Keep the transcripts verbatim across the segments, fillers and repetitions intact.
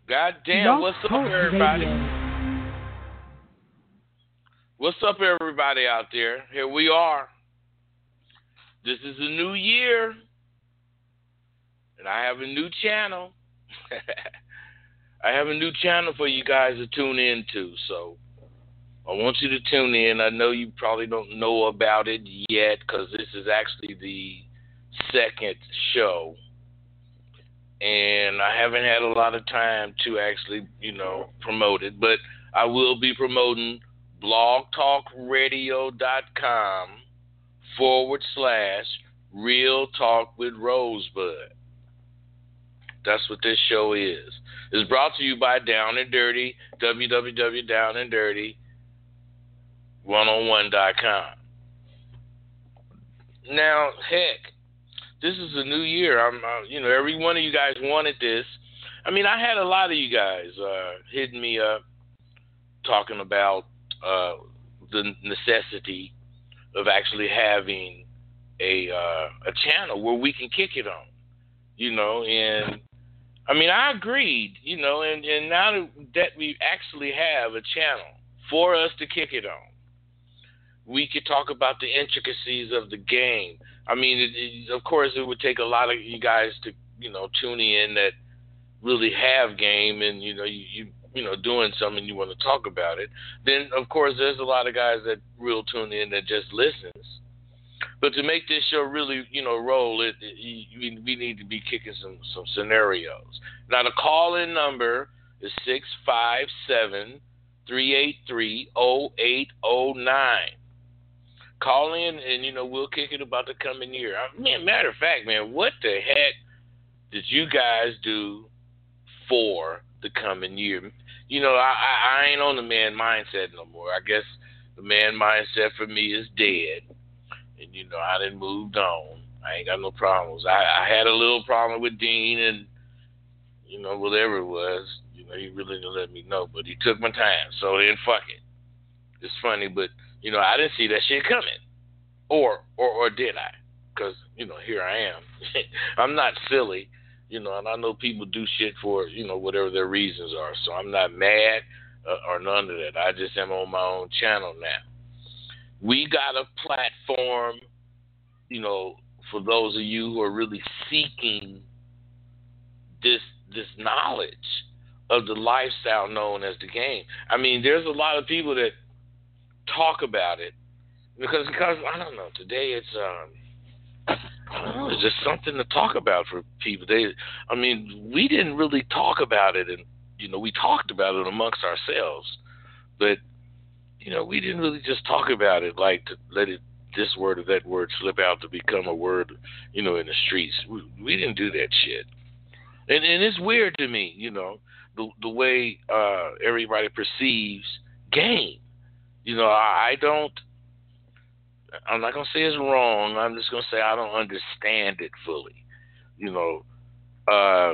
God damn, Blog what's up, Talk everybody? Radio. What's up, everybody out there? Here we are. This is a new year, and I have a new channel. I have a new channel for you guys to tune into, so I want you to tune in. I know you probably don't know about it yet because this is actually the second show, and I haven't had a lot of time to actually, you know, promote it, but I will be promoting blogtalkradio.com forward slash Real Talk with Rosebud. That's what this show is. It's brought to you by Down and Dirty, w w w dot down and dirty one oh one dot com. Now, heck, this is a new year. I'm, uh, you know, every one of you guys wanted this. I mean, I had a lot of you guys uh, hitting me up talking about uh, the necessity of actually having a uh, a channel where we can kick it on, you know, and I mean, I agreed, you know, and, and now that we actually have a channel for us to kick it on, we could talk about the intricacies of the game. I mean, it, it, of course, it would take a lot of you guys to, you know, tune in that really have game and, you know, you, you, you know, doing something you want to talk about it. Then, of course, there's a lot of guys that real tune in that just listens. But to make this show really, you know, roll, it, it we, we need to be kicking some, some scenarios. Now, the call-in number is six five seven, three eight three, zero eight zero nine. Call in and, you know, we'll kick it about the coming year. I mean, matter of fact, man, what the heck did you guys do for the coming year? You know, I, I, I ain't on the man mindset no more. I guess the man mindset for me is dead. And, you know, I done moved on. I ain't got no problems. I, I had a little problem with Dean and, you know, whatever it was. You know, he really didn't let me know, but he took my time. So then, fuck it. It's funny, but, you know, I didn't see that shit coming. Or, or, or did I? Because, you know, here I am. I'm not silly, you know, and I know people do shit for, you know, whatever their reasons are. So I'm not mad uh, or none of that. I just am on my own channel now. We got a platform, you know, for those of you who are really seeking this this knowledge of the lifestyle known as the game. I mean, there's a lot of people that talk about it because, because I don't know, today it's, um, I don't know, it's just something to talk about for people. They, I mean, we didn't really talk about it, and, you know, we talked about it amongst ourselves, but you know, we didn't really just talk about it like to let it this word or that word slip out to become a word, you know, in the streets. We, we didn't do that shit. And and it's weird to me, you know, the the way uh, everybody perceives game. You know, I, I don't, I'm not going to say it's wrong. I'm just going to say I don't understand it fully. You know, uh,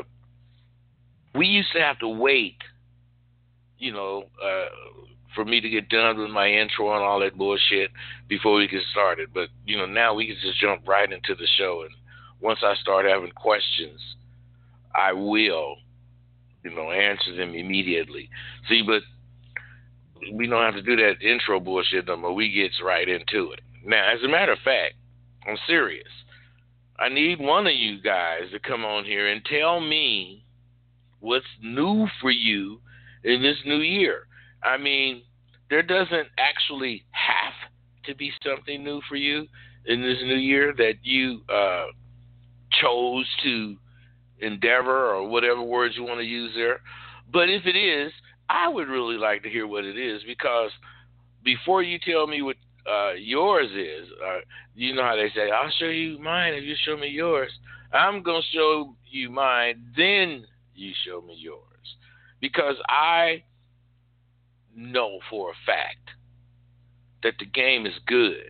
we used to have to wait, you know, uh, for me to get done with my intro and all that bullshit before we get started. But, you know, now we can just jump right into the show. And once I start having questions, I will, you know, answer them immediately. See, but we don't have to do that intro bullshit no more. We get right into it. Now, as a matter of fact, I'm serious. I need one of you guys to come on here and tell me what's new for you in this new year. I mean, there doesn't actually have to be something new for you in this new year that you uh, chose to endeavor or whatever words you want to use there. But if it is, I would really like to hear what it is, because before you tell me what uh, yours is, uh, you know how they say, I'll show you mine if you show me yours. I'm going to show you mine, then you show me yours. Because I know for a fact that the game is good.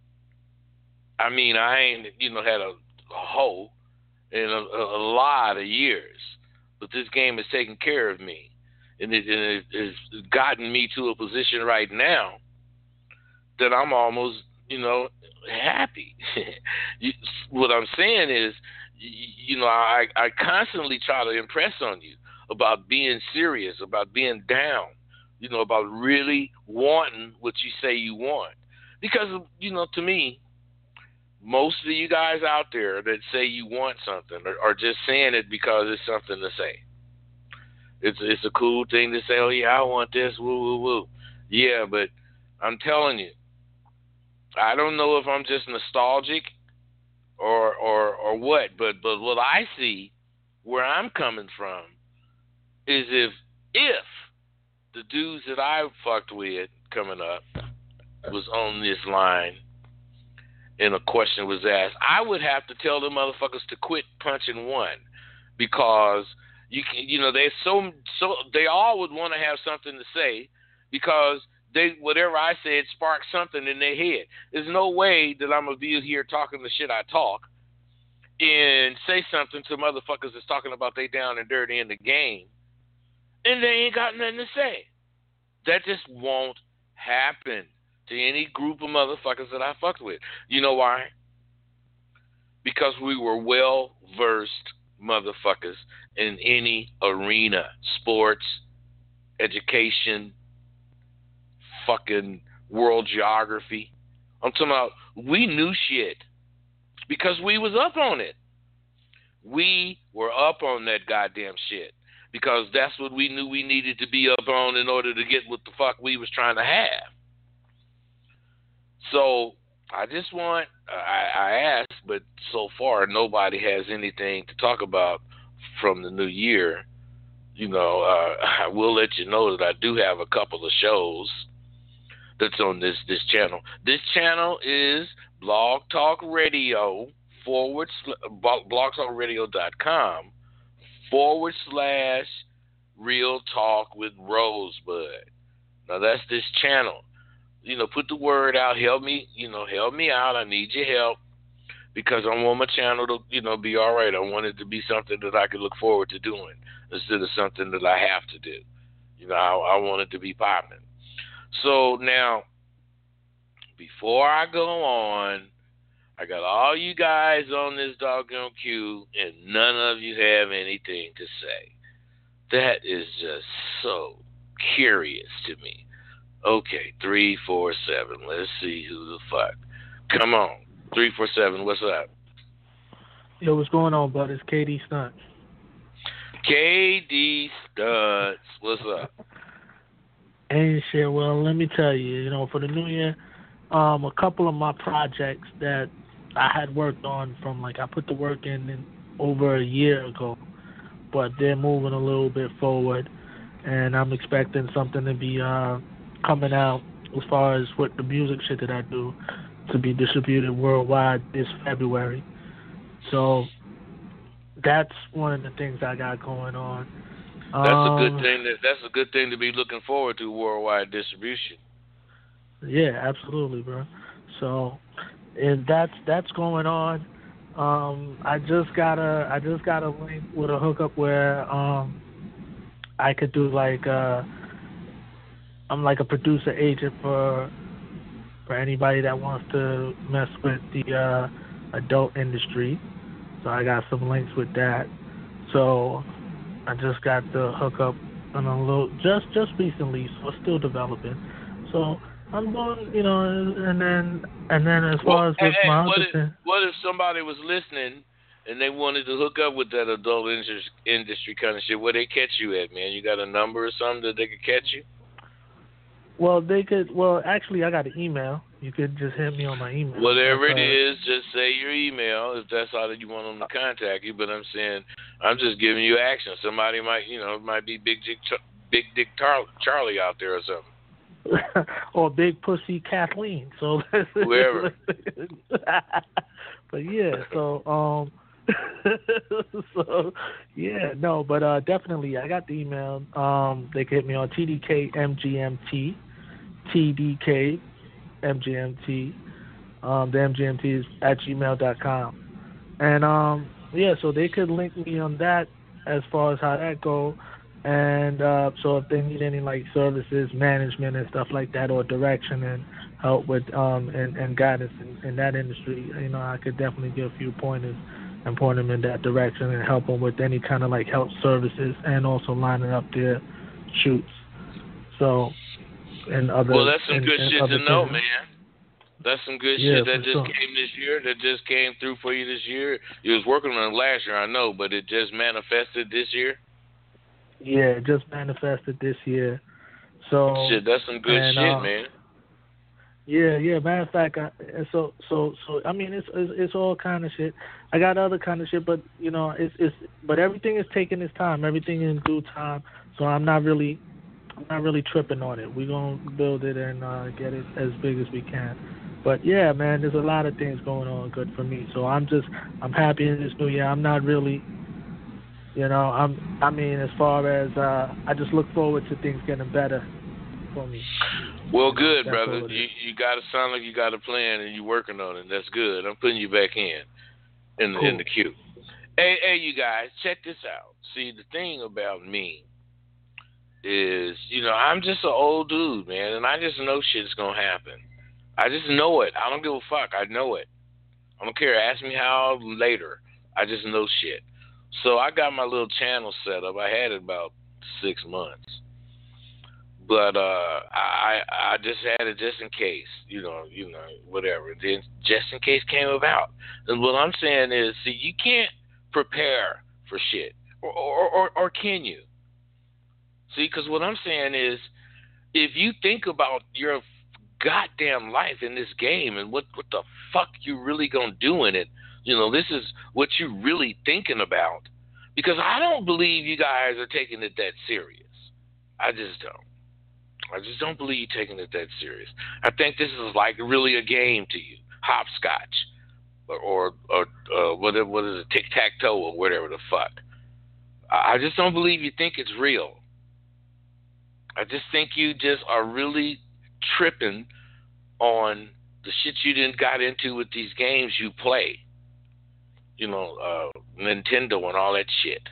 I mean, I ain't, you know, had a, a hoe in a, a lot of years, but this game has taken care of me, and it, and it has gotten me to a position right now that I'm almost, you know, happy. you, what I'm saying is, you, you know, I, I constantly try to impress on you. about being serious, about being down, you know, about really wanting what you say you want. Because, you know, to me, most of you guys out there that say you want something are, are just saying it because it's something to say. It's it's a cool thing to say, oh, yeah, I want this, woo, woo, woo. Yeah, but I'm telling you, I don't know if I'm just nostalgic or or or what, but but what I see, where I'm coming from, is if if the dudes that I fucked with coming up was on this line and a question was asked, I would have to tell them motherfuckers to quit punching one, because you can, you know, they so so they all would want to have something to say, because they whatever I said sparked something in their head. There's no way that I'm gonna be here talking the shit I talk and say something to motherfuckers that's talking about they down and dirty in the game, and they ain't got nothing to say. That just won't happen to any group of motherfuckers that I fucked with. You know why? Because we were well-versed motherfuckers in any arena. Sports, education, fucking world geography. I'm talking about we knew shit because we was up on it. We were up on that goddamn shit because that's what we knew we needed to be up on in order to get what the fuck we was trying to have. So I just want, I, I asked, but so far nobody has anything to talk about from the new year. You know, uh, I will let you know that I do have a couple of shows that's on this, this channel. This channel is Blog Talk Radio forward, blogtalkradio.com forward slash Real Talk with Rosebud. Now that's this channel. You know, put the word out. Help me, you know, help me out. I need your help because I want my channel to, you know, be all right. I want it to be something that I can look forward to doing instead of something that I have to do. You know, I, I want it to be popping. So now, before I go on, I got all you guys on this doggone queue, and none of you have anything to say. That is just so curious to me. Okay, three four seven. Let's see who the fuck. Come on, three four seven. What's up? Yo, what's going on, bud? It's K D Stunts. K D Stunts. What's up? Ain't shit. Well, let me tell you. You know, for the new year, um, a couple of my projects that I had worked on from like I put the work in, in over a year ago, but they're moving a little bit forward, and I'm expecting something to be uh. coming out as far as what the music shit that I do to be distributed worldwide this February. So that's one of the things I got going on. That's um, a good thing. That, that's a good thing to be looking forward to, worldwide distribution. Yeah, absolutely, bro. So and that's that's going on. Um, I just got a I just got a link with a hookup where um, I could do like. Uh, I'm like a producer agent for for anybody that wants to mess with the uh, adult industry. So I got some links with that. So I just got the hookup on a little just just recently, so it's still developing. So I'm going, you know, and then and then as well, far as with hey, my what other if, thing, what if somebody was listening and they wanted to hook up with that adult industry kind of shit? Where they catch you at, man? You got a number or something that they could catch you? Well, they could. Well, actually, I got an email. You could just hit me on my email. Whatever it uh, is, just say your email if that's how that you want them to contact you. But I'm saying, I'm just giving you action. Somebody might, you know, it might be Big Dick, Big Dick Tar- Charlie out there or something. Or Big Pussy Kathleen. So whoever. But yeah, so um, so yeah, no, but uh, definitely, I got the email. Um, they can hit me on T D K M G M T, T D K M G M T. Um, the M G M T is at gmail dot com, and um, yeah, so they could link me on that as far as how that go. And uh, so if they need any like services, management and stuff like that, or direction and help with um and, and guidance in, in that industry, you know, I could definitely give a few pointers and point them in that direction and help them with any kind of like health services and also lining up their shoots. So, and other. Well, that's some and, good and shit other to know, things. man. That's some good Yeah, shit that just sure. came this year, that just came through for you this year. You was working on it last year, I know, but it just manifested this year. Yeah, it just manifested this year. So Shit, that's some good and, shit, uh, man. Yeah, yeah. Matter of fact, I, so so so. I mean, it's, it's it's all kind of shit. I got other kind of shit, but you know, it's it's. But everything is taking its time. Everything in due time. So I'm not really, I'm not really tripping on it. We're gonna build it and uh, get it as big as we can. But yeah, man, there's a lot of things going on good for me. So I'm just, I'm happy in this new year. I'm not really, you know, I'm. I mean, as far as uh, I just look forward to things getting better for me. Well, You know, good, that's brother. all it You is. you got to sound like you got a plan and you working on it. That's good. I'm putting you back in in the in Cool. the queue. Hey, hey, you guys, check this out. See, the thing about me is, you know, I'm just an old dude, man, and I just know shit's gonna happen. I just know it. I don't give a fuck. I know it. I don't care. Ask me how later. I just know shit. So I got my little channel set up. I had it about six months. But uh, I I just had it just in case, you know, you know, whatever. Then just in case came about. And what I'm saying is, see, you can't prepare for shit, or or or, or can you? See, because what I'm saying is, if you think about your goddamn life in this game and what what the fuck you really gonna do in it, you know, this is what you really thinking about. Because I don't believe you guys are taking it that serious. I just don't. I just don't believe you taking it that serious. I think this is like really a game to you, hopscotch, or or, or uh, what what is it, tic tac toe, or whatever the fuck. I just don't believe you think it's real. I just think you just are really tripping on the shit you didn't got into with these games you play. You know, uh, Nintendo and all that shit.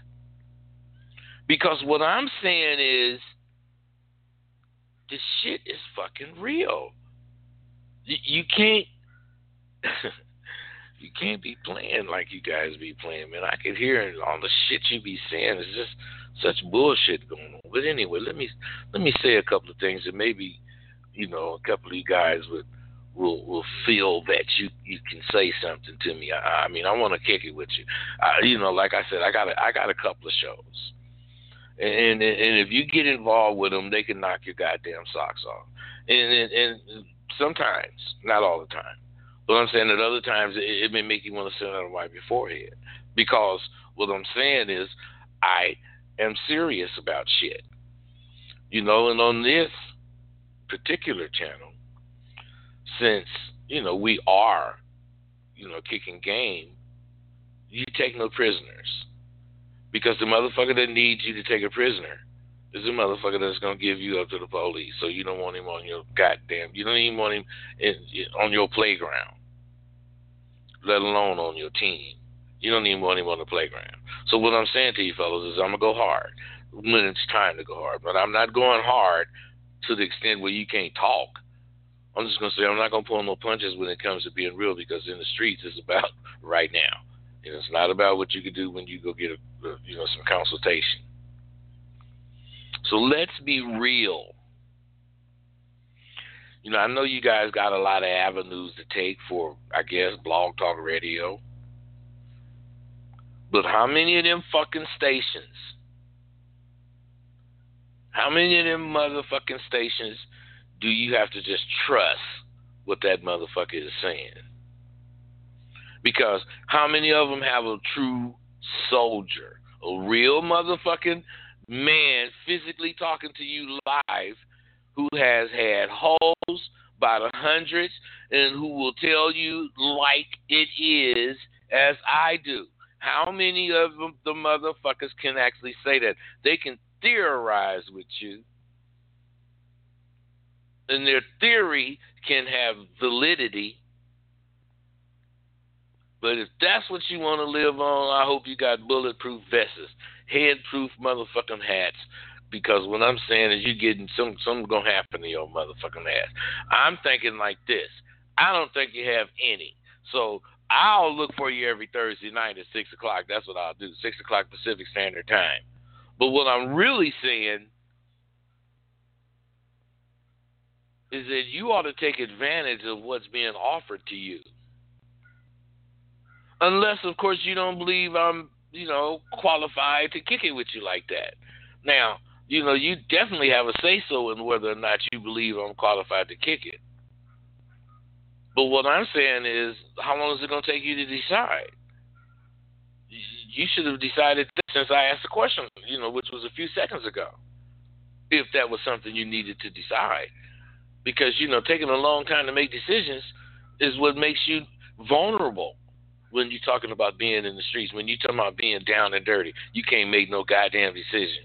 Because what I'm saying is, this shit is fucking real. You, you can't, you can't be playing like you guys be playing, man. I could hear all the shit you be saying. It's just such bullshit going on. But anyway, let me let me say a couple of things that maybe, you know, a couple of you guys would will will feel that you you can say something to me. I, I mean, I want to kick it with you. I, you know, like I said, I got a, I got a couple of shows. And, and and if you get involved with them, they can knock your goddamn socks off. And and, and sometimes, not all the time, but I'm saying at other times it, it may make you want to sit down and wipe your forehead. Because what I'm saying is, I am serious about shit. You know, and on this particular channel, since, you know, we are, you know, kicking game, you take no prisoners. Because the motherfucker that needs you to take a prisoner is the motherfucker that's going to give you up to the police. So you don't want him on your goddamn, you don't even want him in, on your playground, let alone on your team. You don't even want him on the playground. So what I'm saying to you fellas is I'm going to go hard when it's time to go hard. But I'm not going hard to the extent where you can't talk. I'm just going to say I'm not going to pull no punches when it comes to being real, because in the streets it's about right now. And it's not about what you can do when you go get a, a, you know, some consultation. So let's be real. You know, I know you guys got a lot of avenues to take for, I guess, Blog Talk Radio. But how many of them fucking stations, how many of them motherfucking stations do you have to just trust what that motherfucker is saying? Because how many of them have a true soldier, a real motherfucking man physically talking to you live, who has had holes by the hundreds and who will tell you like it is, as I do? How many of them, the motherfuckers, can actually say that? They can theorize with you, and their theory can have validity. But if that's what you want to live on, I hope you got bulletproof vests, head-proof motherfucking hats. Because what I'm saying is, you're getting some, something's going to happen to your motherfucking ass. I'm thinking like this. I don't think you have any. So I'll look for you every Thursday night at six o'clock. That's what I'll do, six o'clock Pacific Standard Time. But what I'm really saying is that you ought to take advantage of what's being offered to you. Unless, of course, you don't believe I'm, you know, qualified to kick it with you like that. Now, you know, you definitely have a say-so in whether or not you believe I'm qualified to kick it. But what I'm saying is, how long is it going to take you to decide? You should have decided since I asked the question, you know, which was a few seconds ago, if that was something you needed to decide. Because, you know, taking a long time to make decisions is what makes you vulnerable when you're talking about being in the streets. When you're talking about being down and dirty, you can't make no goddamn decision.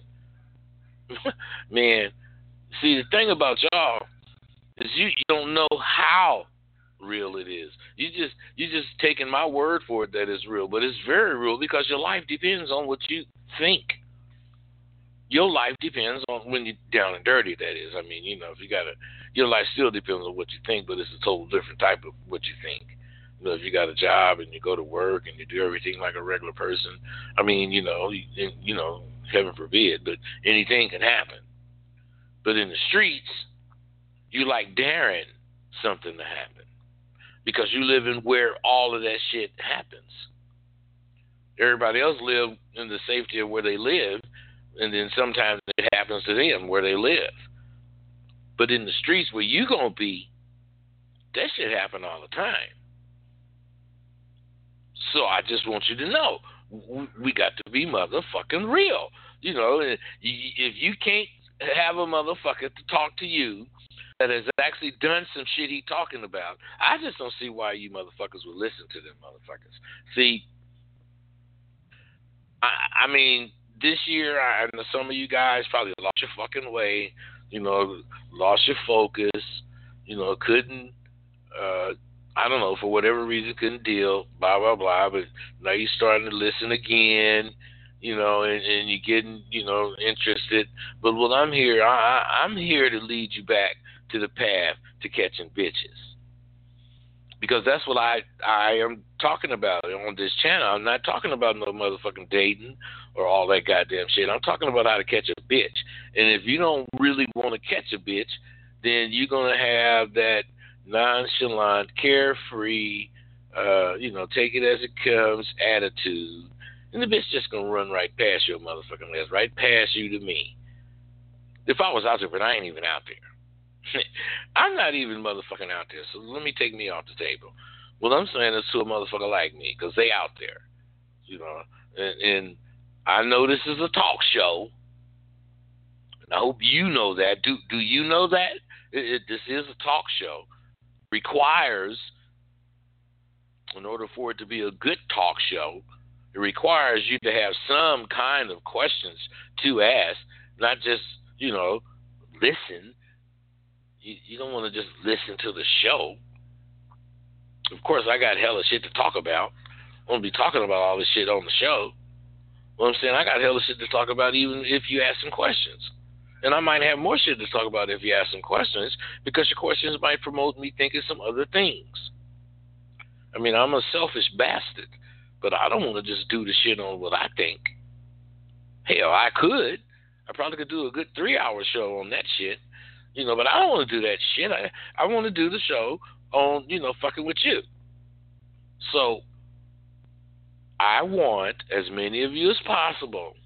Man, see, the thing about y'all is you, you don't know how real it is. You just you just taking my word for it that it's real, but it's very real because your life depends on what you think. Your life depends on when you're down and dirty. That is, I mean, you know, if you got a, your life still depends on what you think, but it's a total different type of what you think. You know, if you got a job and you go to work and you do everything like a regular person, I mean, you know, you, you know, heaven forbid, but anything can happen. But in the streets, you like daring something to happen. Because you live in where all of that shit happens. Everybody else live in the safety of where they live, and then sometimes it happens to them where they live. But in the streets where you gonna be, that shit happen all the time. So I just want you to know, we got to be motherfucking real. You know, if you can't have a motherfucker to talk to you that has actually done some shit he talking about, I just don't see why you motherfuckers would listen to them motherfuckers. See, I, I mean, this year, I know some of you guys probably lost your fucking way, you know, lost your focus, you know, couldn't, uh, I don't know, for whatever reason, couldn't deal, blah, blah, blah, but now you're starting to listen again, you know, and, and you're getting, you know, interested. But what I'm here, I, I'm here to lead you back to the path to catching bitches. Because that's what I I am talking about on this channel. I'm not talking about no motherfucking dating or all that goddamn shit. I'm talking about how to catch a bitch. And if you don't really want to catch a bitch, then you're going to have that nonchalant, carefree, uh, you know, take it as it comes attitude. And the bitch just going to run right past your motherfucking ass, right past you to me. If I was out there, but I ain't even out there. I'm not even motherfucking out there, so let me take me off the table. What I'm saying is to a motherfucker like me, because they out there, you know, and, and I know this is a talk show, and I hope you know that. Do do you know that? It, it, this is a talk show. Requires, in order for it to be a good talk show, it requires you to have some kind of questions to ask, not just, you know, listen. You, you don't want to just listen to the show. Of course, I got hella shit to talk about. I won't be talking about all this shit on the show. What I'm saying, I got hella shit to talk about even if you ask some questions. And I might have more shit to talk about if you ask some questions, because your questions might promote me thinking some other things. I mean, I'm a selfish bastard, but I don't want to just do the shit on what I think. Hell, I could. I probably could do a good three-hour show on that shit. You know, but I don't want to do that shit. I, I want to do the show on, you know, fucking with you. So, I want as many of you as possible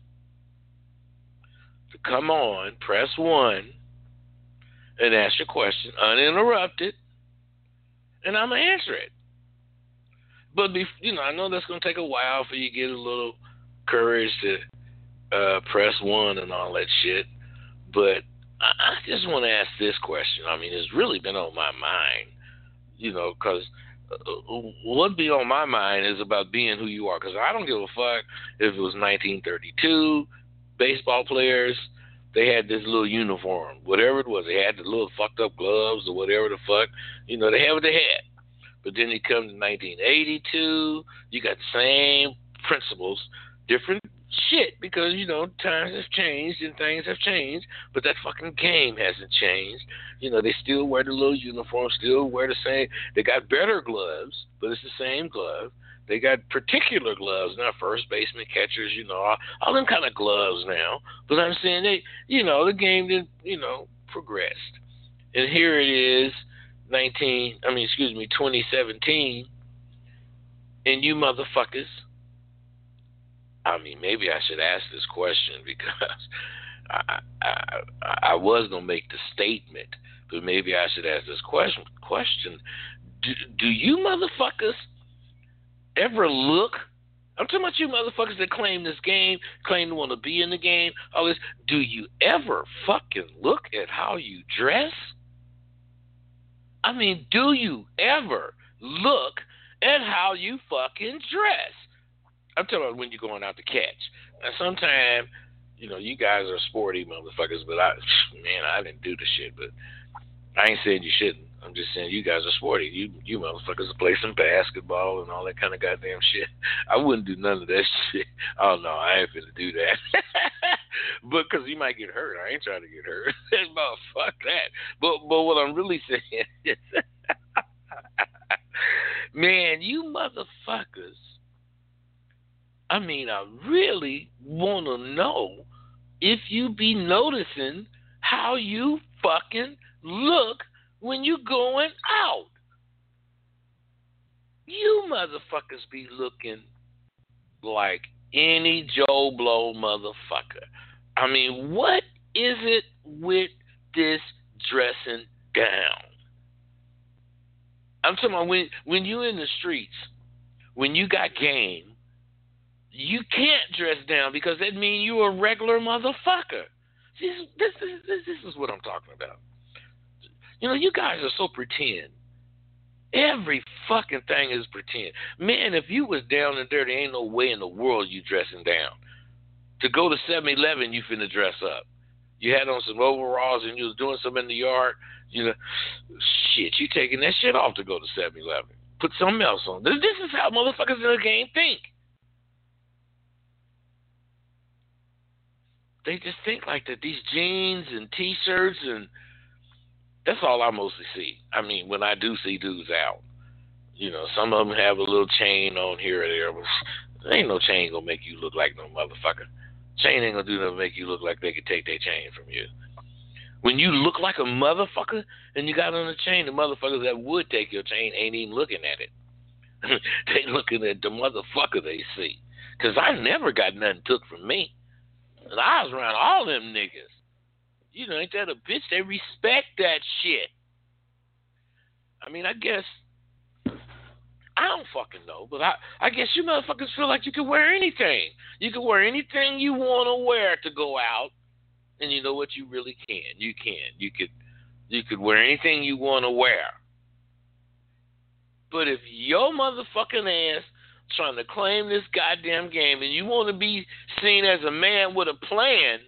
to come on, press one, and ask your question uninterrupted, and I'm going to answer it. But, be, you know, I know that's going to take a while for you to get a little courage to uh, press one and all that shit, but I just want to ask this question. I mean, it's really been on my mind, you know, because what be on my mind is about being who you are. Because I don't give a fuck if it was nineteen thirty-two, baseball players, they had this little uniform, whatever it was. They had the little fucked up gloves or whatever the fuck. You know, they had what they had. But then you come to nineteen eighty-two, you got the same principles, different shit because, you know, times have changed and things have changed, but that fucking game hasn't changed. You know, they still wear the little uniform, still wear the same. They got better gloves, but it's the same glove. They got particular gloves now, first baseman, catchers, you know, all, all them kind of gloves now. But I'm saying they, you know, the game did, you know, progressed. And here it is, nineteen, I mean, excuse me, twenty seventeen, and you motherfuckers, I mean, maybe I should ask this question because I, I, I was going to make the statement, but maybe I should ask this question. Question: Do, do you motherfuckers ever look? I'm talking about you motherfuckers that claim this game, claim to want to be in the game, all this. Do you ever fucking look at how you dress? I mean, do you ever look at how you fucking dress? I'm talking about when you're going out to catch. Now, sometimes, you know, you guys are sporty motherfuckers, but I, man, I didn't do the shit, but I ain't saying you shouldn't. I'm just saying you guys are sporty. You you motherfuckers play some basketball and all that kind of goddamn shit. I wouldn't do none of that shit. Oh, no, I ain't finna do that. But because you might get hurt. I ain't trying to get hurt. But fuck that. But, but what I'm really saying is, man, you motherfuckers, I mean, I really want to know if you be noticing how you fucking look when you going out. You motherfuckers be looking like any Joe Blow motherfucker. I mean, what is it with this dressing down? I'm talking about when, when you in the streets, when you got game, you can't dress down because that means you a regular motherfucker. This, this, this, this is what I'm talking about. You know, you guys are so pretend. Every fucking thing is pretend. Man, if you was down and dirty, ain't no way in the world you dressing down. To go to seven eleven, you finna dress up. You had on some overalls and you was doing something in the yard. You know, shit, you taking that shit off to go to seven eleven. Put something else on. This, this is how motherfuckers in the game think. They just think like that. These jeans and T-shirts, and that's all I mostly see. I mean, when I do see dudes out, you know, some of them have a little chain on here or there, but there ain't no chain gonna make you look like no motherfucker. Chain ain't gonna do nothing to make you look like they could take their chain from you. When you look like a motherfucker and you got on a chain, the motherfuckers that would take your chain ain't even looking at it. They looking at the motherfucker they see. Because I never got nothing took from me. And I was around all them niggas. You know, ain't that a bitch? They respect that shit. I mean, I guess, I don't fucking know, but I, I guess you motherfuckers feel like you can wear anything. You can wear anything you want to wear to go out. And you know what? You really can. You can. You could, you could wear anything you want to wear. But if your motherfucking ass trying to claim this goddamn game and you want to be seen as a man with a plan,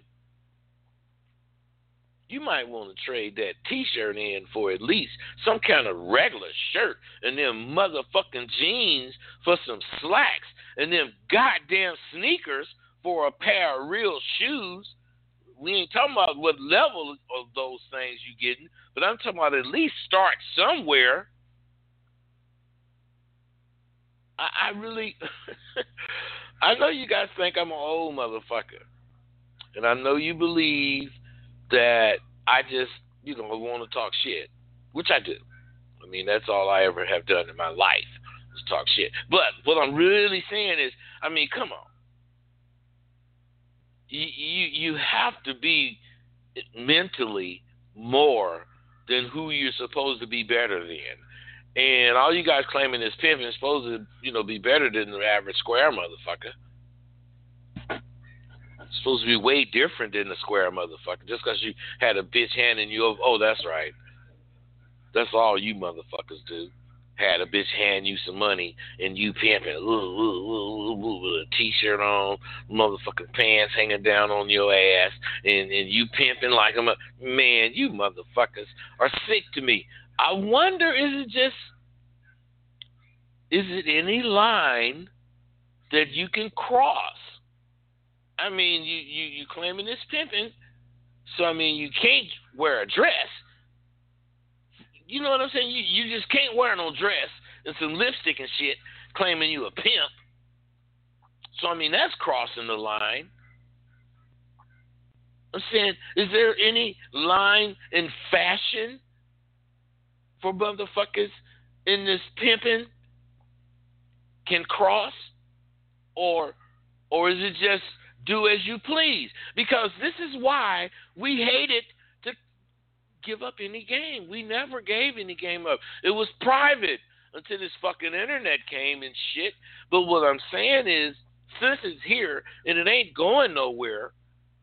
you might want to trade that T-shirt in for at least some kind of regular shirt and them motherfucking jeans for some slacks and them goddamn sneakers for a pair of real shoes. We ain't talking about what level of those things you getting, but I'm talking about at least start somewhere. I, I really, I know you guys think I'm an old motherfucker, and I know you believe that I just, you know, want to talk shit, which I do. I mean, that's all I ever have done in my life is talk shit. But what I'm really saying is, I mean, come on. You, you, you have to be mentally more than who you're supposed to be better than. And all you guys claiming this pimping is supposed to, you know, be better than the average square motherfucker. It's supposed to be way different than the square motherfucker. Just because you had a bitch handing you over, oh, that's right. That's all you motherfuckers do. Had a bitch hand you some money and you pimping, ooh, ooh, ooh, ooh, ooh, with a T-shirt on, motherfucking pants hanging down on your ass, and, and you pimping like a man. You motherfuckers are sick to me. I wonder, is it just, is it any line that you can cross? I mean, you, you, you claiming it's pimping, so I mean, you can't wear a dress. You know what I'm saying? You you just can't wear no dress and some lipstick and shit claiming you a pimp. So, I mean, that's crossing the line. I'm saying, is there any line in fashion for motherfuckers in this pimping can cross? Or or is it just do as you please? Because this is why we hated to give up any game. We never gave any game up. It was private until this fucking internet came and shit. But what I'm saying is, since it's here and it ain't going nowhere,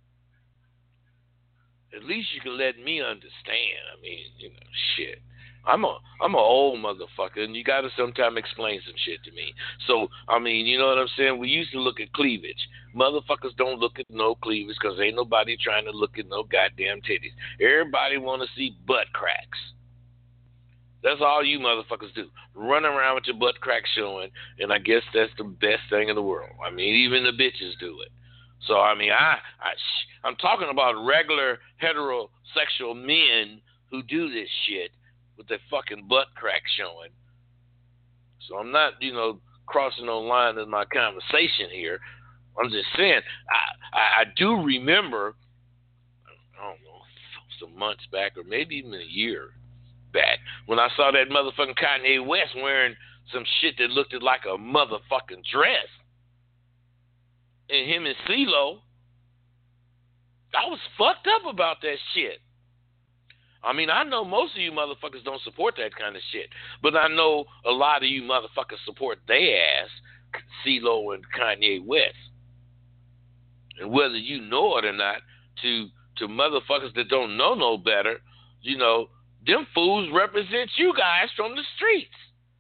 at least you can let me understand. I mean, you know, shit. I'm a I'm a old motherfucker, and you got to sometime explain some shit to me. So, I mean, you know what I'm saying? We used to look at cleavage. Motherfuckers don't look at no cleavage because ain't nobody trying to look at no goddamn titties. Everybody want to see butt cracks. That's all you motherfuckers do. Run around with your butt crack showing, and I guess that's the best thing in the world. I mean, even the bitches do it. So, I mean, I, I, I'm talking about regular heterosexual men who do this shit with their fucking butt crack showing. So I'm not, you know, crossing no line in my conversation here. I'm just saying, I, I, I do remember, I don't know, some months back or maybe even a year back when I saw that motherfucking Kanye West wearing some shit that looked like a motherfucking dress. And him and CeeLo, I was fucked up about that shit. I mean, I know most of you motherfuckers don't support that kind of shit, but I know a lot of you motherfuckers support they ass, CeeLo and Kanye West. And whether you know it or not, to to motherfuckers that don't know no better, you know, them fools represent you guys from the streets.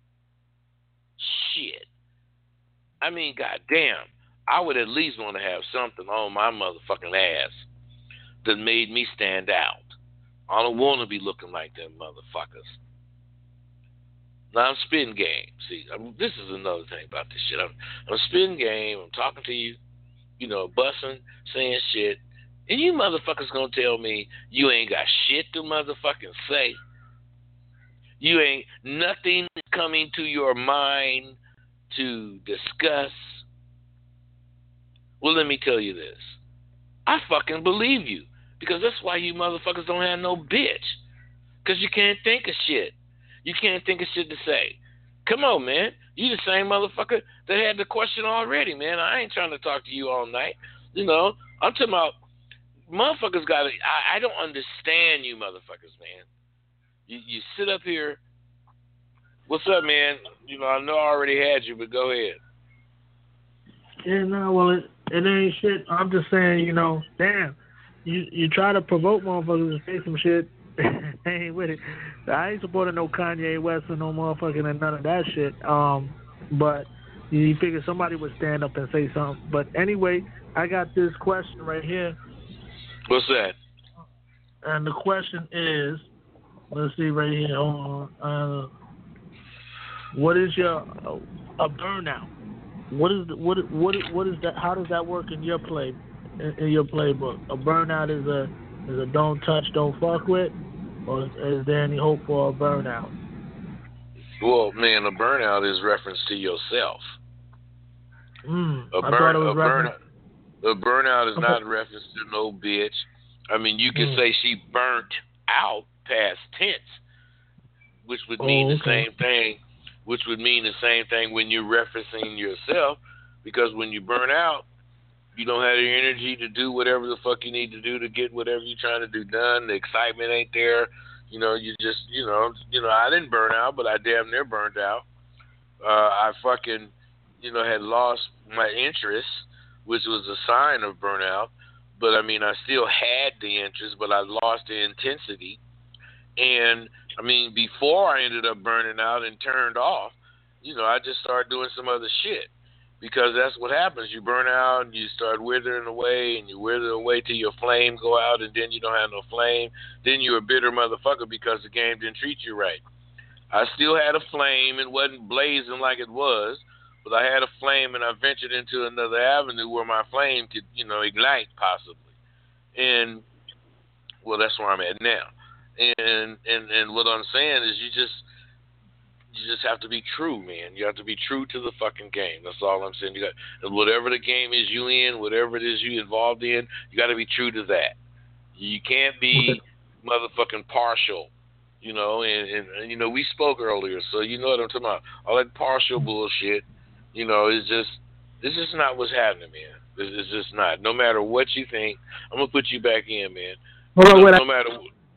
Shit. I mean, goddamn. I would at least want to have something on my motherfucking ass that made me stand out. I don't want to be looking like them motherfuckers. Now, I'm spitting game. See, I'm, this is another thing about this shit. I'm, I'm spitting game. I'm talking to you, you know, bussing, saying shit. And you motherfuckers gonna tell me you ain't got shit to motherfucking say. You ain't nothing coming to your mind to discuss. Well, let me tell you this. I fucking believe you. Because that's why you motherfuckers don't have no bitch. Because you can't think of shit. You can't think of shit to say. Come on, man. You the same motherfucker that had the question already, man. I ain't trying to talk to you all night. You know, I'm talking about motherfuckers got to, I, I don't understand you motherfuckers, man. You, you sit up here. What's up, man? You know, I know I already had you, but go ahead. Yeah, no, well, it, it ain't shit. I'm just saying, you know, damn. You you try to provoke motherfuckers to say some shit, they ain't with it. I ain't supporting no Kanye West or no motherfucking and none of that shit. Um, but you figure somebody would stand up and say something. But anyway, I got this question right here. What's that? And the question is, let's see right here. Hold on. Uh, what is your uh, a burnout? What is the, what what what is that? How does that work in your play? In your playbook, a burnout is a is a don't touch, don't fuck with, or is there any hope for a burnout? Well, man, a burnout is reference to yourself. Mm, a, I burn, thought it was a, reference. burn, a burnout is Okay. not a reference to no bitch. I mean, you could mm. say she burnt out past tense, which would mean oh, okay. the same thing. Which would mean the same thing when you're referencing yourself, because when you burn out, you don't have the energy to do whatever the fuck you need to do to get whatever you're trying to do done. The excitement ain't there. You know, you just, you know, you know, I didn't burn out, but I damn near burned out. Uh, I fucking, you know, had lost my interest, which was a sign of burnout. But, I mean, I still had the interest, but I lost the intensity. And, I mean, before I ended up burning out and turned off, you know, I just started doing some other shit. Because that's what happens. You burn out and you start withering away, and you wither away till your flame go out, and then you don't have no flame. Then you're a bitter motherfucker because the game didn't treat you right. I still had a flame. It wasn't blazing like it was, but I had a flame, and I ventured into another avenue where my flame could, you know, ignite possibly. And well, that's where I'm at now. And and and what I'm saying is, you just you just have to be true, man. You have to be true to the fucking game. That's all I'm saying. You got, and whatever the game is you in, whatever it is you involved in, you got to be true to that. You can't be motherfucking partial, you know. And, and, and you know, we spoke earlier, so you know what I'm talking about. All that partial bullshit, you know, is just it's just not what's happening, man. It's, it's just not. No matter what you think, I'm gonna put you back in, man. Hold on, no, wait, no matter.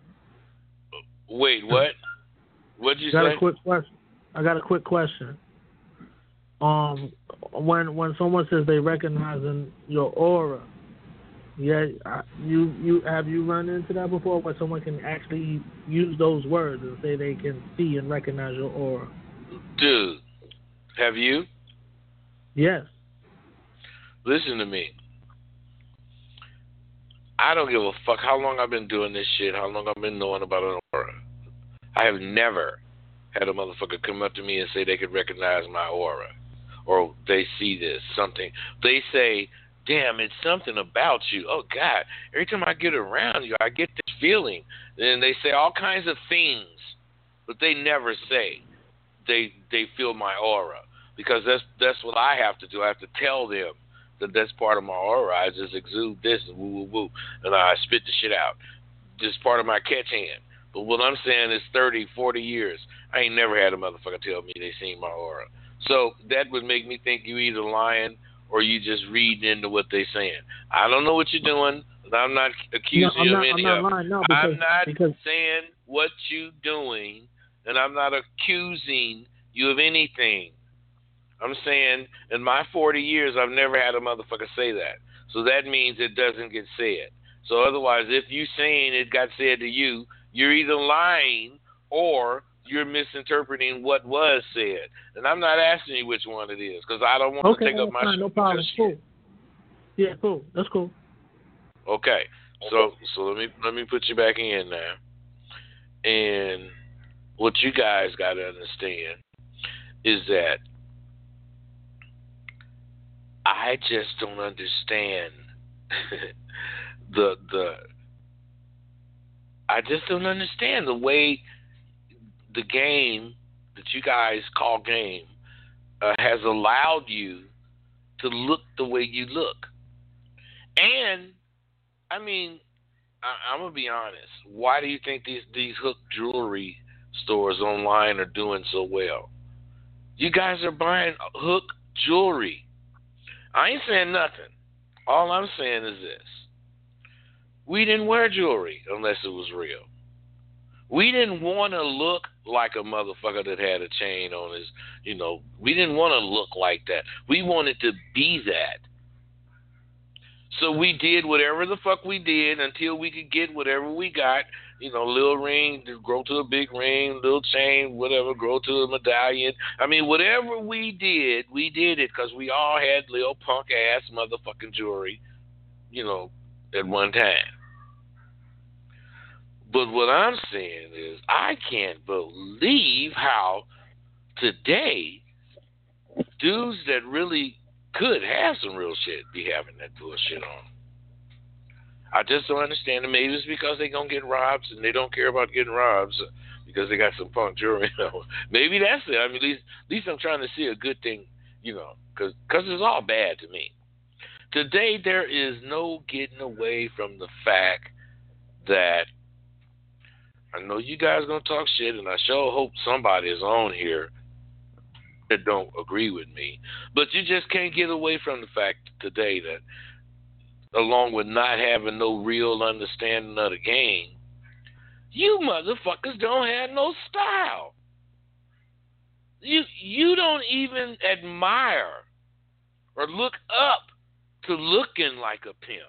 Wait, what? What'd you got say? A quick question. I got a quick question. Um, when when someone says they recognizing your aura, yeah, you you have you run into that before, where someone can actually use those words and say they can see and recognize your aura? Dude, have you? Yes. Listen to me. I don't give a fuck how long I've been doing this shit, how long I've been knowing about an aura. I have never had a motherfucker come up to me and say they could recognize my aura, or they see this, something. They say, damn, it's something about you. Oh, God, every time I get around you, I get this feeling. And they say all kinds of things, but they never say they they feel my aura, because that's that's what I have to do. I have to tell them that that's part of my aura. I just exude this and woo, woo, woo, and I spit the shit out. Just part of my catch hand. But what I'm saying is thirty, forty years, I ain't never had a motherfucker tell me they seen my aura. So that would make me think you either lying or you just reading into what they saying. I don't know what you're doing. I'm not accusing no, you of not, any I'm of not lying, no, because, I'm not because... saying what you doing, and I'm not accusing you of anything. I'm saying in my forty years, I've never had a motherfucker say that. So that means it doesn't get said. So otherwise, if you saying it got said to you, you're either lying or you're misinterpreting what was said. And I'm not asking you which one it is, because I don't want okay, to take up my fine, no problem. Cool. Yeah, cool. That's cool. Okay. So so let me let me put you back in now. And what you guys got to understand is that I just don't understand the the I just don't understand the way the game that you guys call game uh, has allowed you to look the way you look. And I mean, I, I'm gonna be honest. Why do you think these these hook jewelry stores online are doing so well? You guys are buying hook jewelry. I ain't saying nothing. All I'm saying is this. We didn't wear jewelry unless it was real. We didn't want to look like a motherfucker that had a chain on his, you know, we didn't want to look like that. We wanted to be that. So we did whatever the fuck we did until we could get whatever we got. You know, little ring, grow to a big ring, little chain, whatever, grow to a medallion. I mean, whatever we did, we did it because we all had little punk-ass motherfucking jewelry, you know, at one time. But what I'm saying is I can't believe how today dudes that really could have some real shit be having that bullshit on. I just don't understand it. Maybe it's because they're going to get robbed and they don't care about getting robbed because they got some punk jewelry. Maybe that's it. I mean, at least, at least I'm trying to see a good thing, you know, because it's all bad to me. Today, there is no getting away from the fact that I know you guys going to talk shit, and I sure hope somebody is on here that don't agree with me. But you just can't get away from the fact today that along with not having no real understanding of the game, you motherfuckers don't have no style. You you don't even admire or look up to looking like a pimp.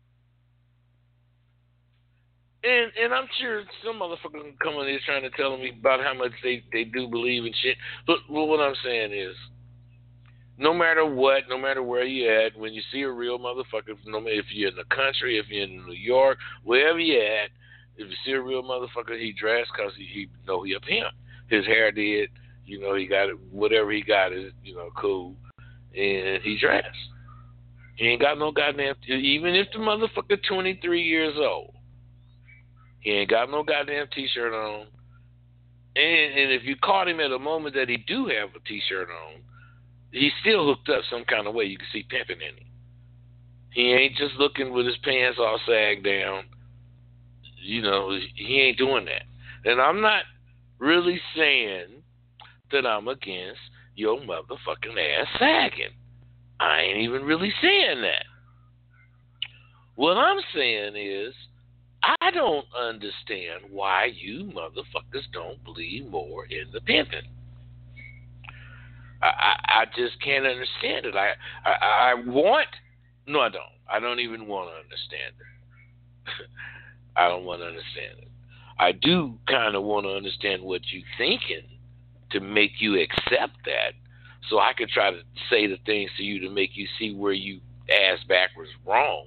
And and I'm sure some motherfuckers can come in here trying to tell me about how much they, they do believe in shit. But well, what I'm saying is, no matter what, no matter where you at, when you see a real motherfucker, no matter if you're in the country, if you're in New York, wherever you at, if you see a real motherfucker, he dressed because he, he know he a pimp. His hair did, you know, he got it, whatever he got is, you know, cool. and he dressed. He ain't got no goddamn. Even if the motherfucker twenty-three years old, he ain't got no goddamn t-shirt on. And, and if you caught him at a moment that he do have a t-shirt on, he's still hooked up some kind of way. You can see pimping in him. He ain't just looking with his pants all sagged down. You know, he ain't doing that. And I'm not really saying that I'm against your motherfucking ass sagging. I ain't even really saying that. What I'm saying is, I don't understand why you motherfuckers don't believe more in the pimping. I, I, I just can't understand it. I, I, I want, no, I don't. I don't even want to understand it. I don't want to understand it. I do kind of want to understand what you're thinking to make you accept that, so I could try to say the things to you to make you see where you ass backwards wrong.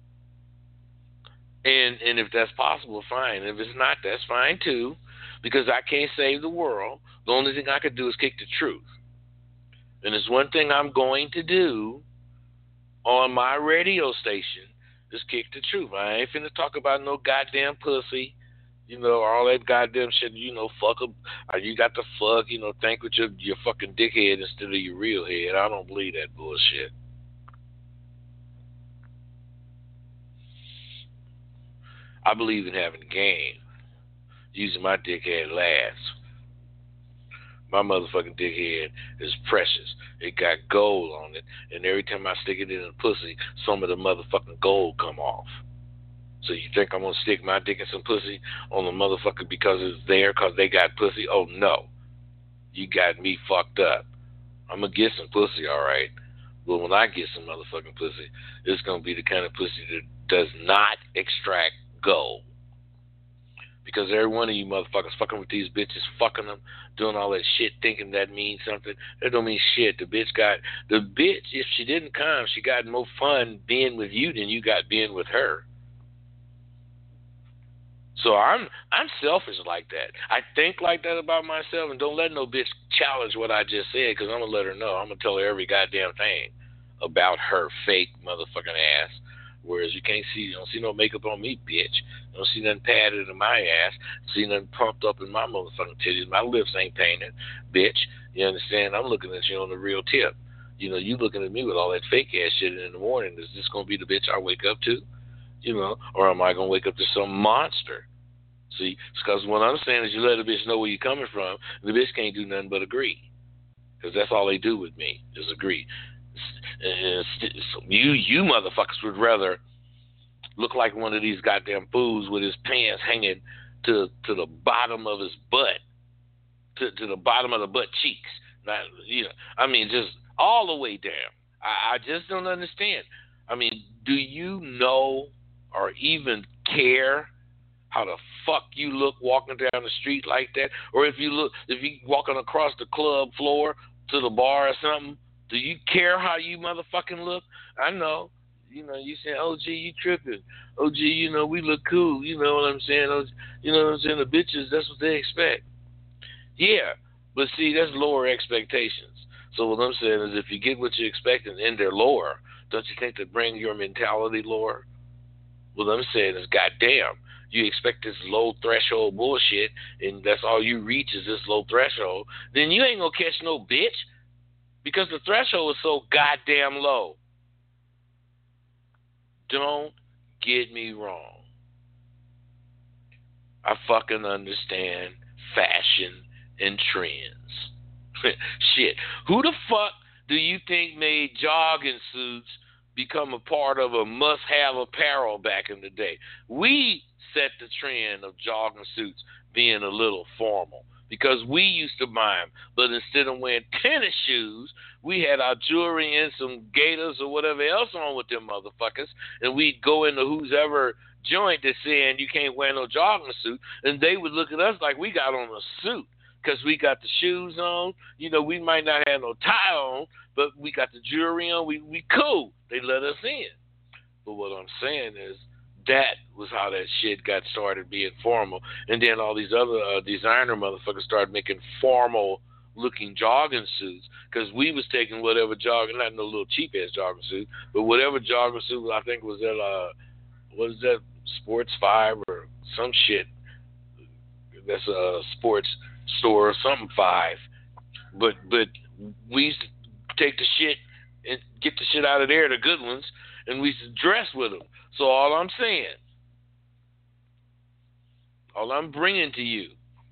And and if that's possible, fine. If it's not, that's fine too, because I can't save the world. The only thing I could do is kick the truth. And it's one thing I'm going to do on my radio station is kick the truth. I ain't finna talk about no goddamn pussy, you know, all that goddamn shit, you know, fuck a, you got to fuck, you know, think with your, your fucking dickhead instead of your real head. I don't believe that bullshit. I believe in having game, using my dickhead last. My motherfucking dickhead is precious. It got gold on it, and every time I stick it in the pussy, some of the motherfucking gold come off. So you think I'm going to stick my dick in some pussy on the motherfucker because it's there, because they got pussy? Oh, no. You got me fucked up. I'm going to get some pussy, all right. But when I get some motherfucking pussy, it's going to be the kind of pussy that does not extract gold. Because every one of you motherfuckers fucking with these bitches, fucking them, doing all that shit, thinking that means something. That don't mean shit. The bitch got, the bitch, if she didn't come, she got more fun being with you than you got being with her. So I'm I'm selfish like that. I think like that about myself, and don't let no bitch challenge what I just said, because I'm going to let her know. I'm going to tell her every goddamn thing about her fake motherfucking ass. Whereas you can't see, you don't see no makeup on me, bitch. You don't see nothing padded in my ass. You see nothing pumped up in my motherfucking titties. My lips ain't painted, bitch. You understand? I'm looking at you on the real tip. You know, you looking at me with all that fake ass shit in the morning. Is this going to be the bitch I wake up to? You know, or am I going to wake up to some monster? See, because what I'm saying is you let a bitch know where you're coming from, and the bitch can't do nothing but agree. Because that's all they do with me, is agree. And you, you motherfuckers would rather look like one of these goddamn fools with his pants hanging to to the bottom of his butt, to, to the bottom of the butt cheeks. Not, you know, I mean, just all the way down. I, I just don't understand. I mean, do you know or even care how the fuck you look walking down the street like that? Or if you look, if you walking across the club floor to the bar or something, do you care how you motherfucking look? I know. You know, you say, oh, gee, you tripping. Oh, gee, you know, we look cool. You know what I'm saying? Oh, you know what I'm saying? The bitches, that's what they expect. Yeah, but see, that's lower expectations. So what I'm saying is if you get what you expect and, and they're lower, don't you think that bring your mentality lower? What I'm saying is, goddamn, you expect this low threshold bullshit, and that's all you reach is this low threshold, then you ain't gonna catch no bitch. Because the threshold is so goddamn low. Don't get me wrong. I fucking understand fashion and trends. Shit. Who the fuck do you think made jogging suits become a part of a must-have apparel back in the day? We set the trend of jogging suits being a little formal, because we used to buy them. But instead of wearing tennis shoes, we had our jewelry and some gaiters or whatever else on with them motherfuckers, and we'd go into whose ever joint that's saying you can't wear no jogging suit, and they would look at us like we got on a suit because we got the shoes on. You know, we might not have no tie on, but we got the jewelry on. We, we cool. They let us in. But what I'm saying is, that was how that shit got started being formal. And then all these other uh, designer motherfuckers started making formal looking jogging suits, because we was taking whatever jogging, not no little cheap ass jogging suit, but whatever jogging suit I think was at uh what is that, Sports Five or some shit. That's a sports store or something Five. But but we used to take the shit and get the shit out of there, the good ones, and we used to dress with them. So all I'm saying, all I'm bringing to you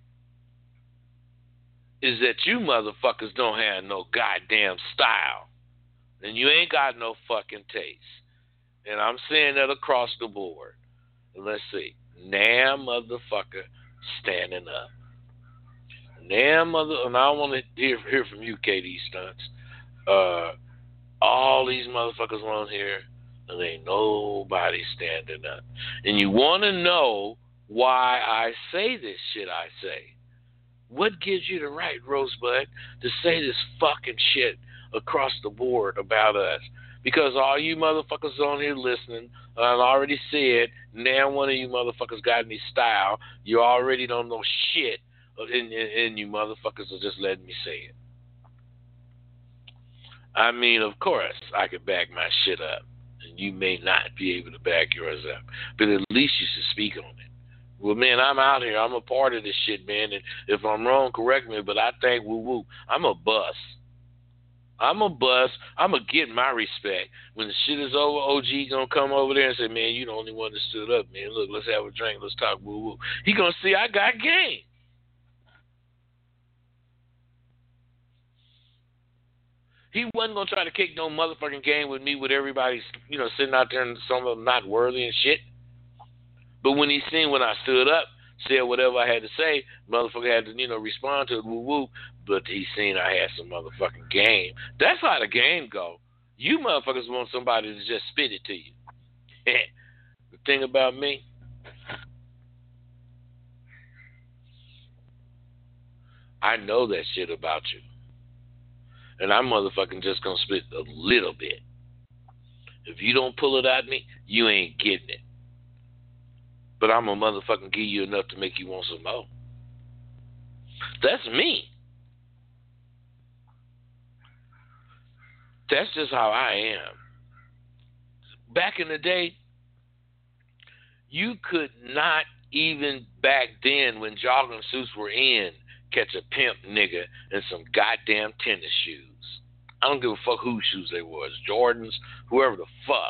is that you motherfuckers don't have no goddamn style. And you ain't got no fucking taste. And I'm saying that across the board. Let's see. Now motherfucker standing up. Now mother, and I want to hear, hear from you, K D Stunts. Uh, all these motherfuckers on here, and ain't nobody standing up. And you want to know why I say this shit I say. What gives you the right, Rosebud, to say this fucking shit across the board about us? Because all you motherfuckers on here listening, I've already said, now one of you motherfuckers got any style, you already don't know shit, and, and, and you motherfuckers are just letting me say it. I mean, of course, I could back my shit up, and you may not be able to back yours up, but at least you should speak on it. Well, man, I'm out here. I'm a part of this shit, man. And if I'm wrong, correct me. But I think, woo woo, I'm a bust. I'm a bust. I'm going to get my respect. When the shit is over, O G going to come over there and say, man, you the only one that stood up, man. Look, let's have a drink. Let's talk, woo woo. He going to see I got game. He wasn't going to try to kick no motherfucking game with me with everybody, you know, sitting out there and some of them not worthy and shit. But when he seen when I stood up, said whatever I had to say, motherfucker had to, you know, respond to it, woo woo. But he seen I had some motherfucking game. That's how the game go. You motherfuckers want somebody to just spit it to you. The thing about me, I know that shit about you. And I'm motherfucking just gonna spit a little bit. If you don't pull it at me, you ain't getting it. But I'm gonna motherfucking give you enough to make you want some more. That's me. That's just how I am. Back in the day, you could not even back then when jogging suits were in catch a pimp nigga in some goddamn tennis shoes. I don't give a fuck whose shoes they was, Jordans, whoever the fuck.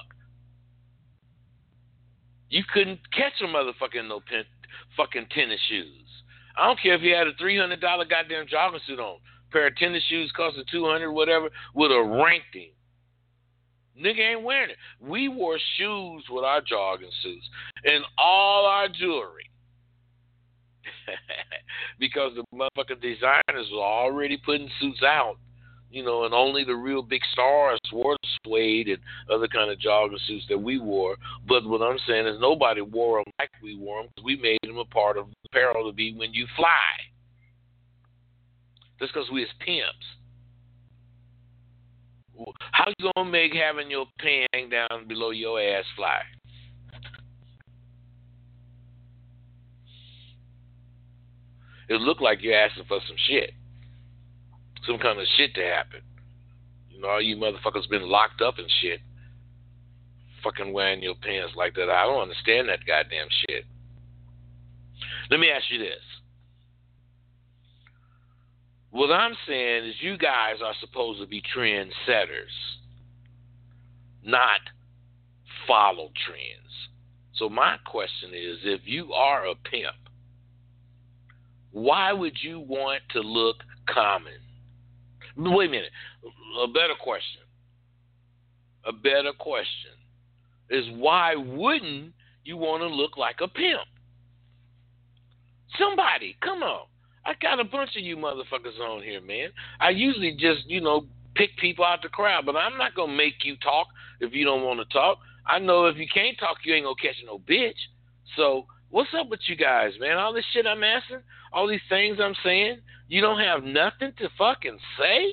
You couldn't catch a motherfucker in no pen, fucking tennis shoes. I don't care if you had a three hundred dollars goddamn jogging suit on. A pair of tennis shoes costing two hundred dollars, whatever, would have ranked him. Nigga ain't wearing it. We wore shoes with our jogging suits and all our jewelry. Because the motherfucking designers were already putting suits out, you know, and only the real big stars wore suede and other kind of jogging suits that we wore. But what I'm saying is nobody wore them like we wore them because we made them a part of apparel to be when you fly. Just because we is pimps. How you gonna make having your pants hang down below your ass fly? It looked like you're asking for some shit. Some kind of shit to happen. You know, all you motherfuckers been locked up and shit. Fucking wearing your pants like that. I don't understand that goddamn shit. Let me ask you this. What I'm saying is you guys are supposed to be trendsetters, not follow trends. So my question is, if you are a pimp, why would you want to look common? Wait a minute. A better question. A better question is why wouldn't you want to look like a pimp? Somebody, come on. I got a bunch of you motherfuckers on here, man. I usually just, you know, pick people out the crowd, but I'm not going to make you talk if you don't want to talk. I know if you can't talk, you ain't going to catch no bitch. So what's up with you guys, man? All this shit I'm asking, all these things I'm saying, you don't have nothing to fucking say?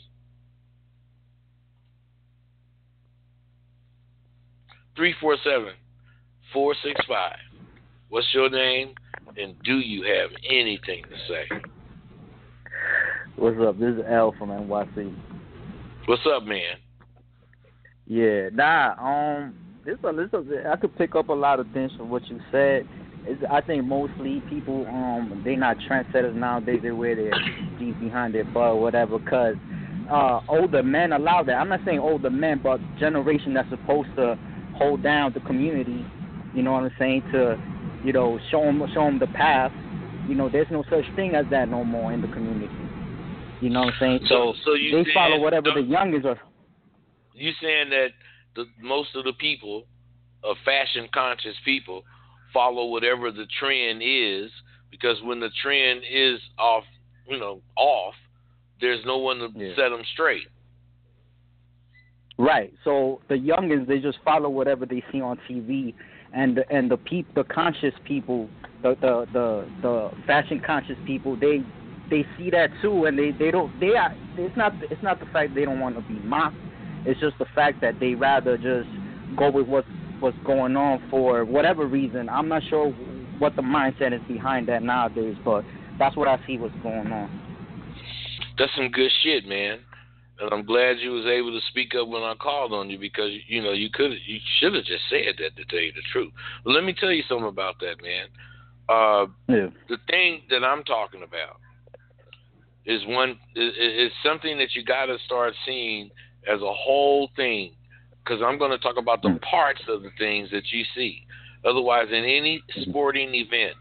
three four seven, four six five. What's your name, and do you have anything to say? What's up? This is L from N Y C. What's up, man? Yeah, nah. Um, this a this a, I could pick up a lot of things from what you said. It's, I think mostly people um they not trendsetters nowadays. They wear their jeans behind their butt or whatever. Cause uh, older men allow that. I'm not saying older men, but generation that's supposed to hold down the community. You know what I'm saying? To you know show them show them the path. You know, there's no such thing as that no more in the community. You know what I'm saying? So, so, so you they saying, follow whatever the youngest are. You saying that the most of the people, of fashion conscious people, follow whatever the trend is, because when the trend is off, you know, off, there's no one to yeah. set them straight. Right. So the youngins, they just follow whatever they see on T V, and the, and the peop, the conscious people, the, the the the fashion conscious people, they they see that too, and they, they don't they are. It's not it's not the fact they don't want to be mocked. It's just the fact that they rather just go with what's what's going on for whatever reason. I'm not sure what the mindset is behind that nowadays, but that's what I see what's going on. That's some good shit, man. And I'm glad you was able to speak up when I called on you, because you know you could you should have just said that, to tell you the truth. But let me tell you something about that, man. Uh, yeah. The thing that I'm talking about is one is, is something that you got to start seeing as a whole thing, because I'm going to talk about the parts of the things that you see. Otherwise, in any sporting event,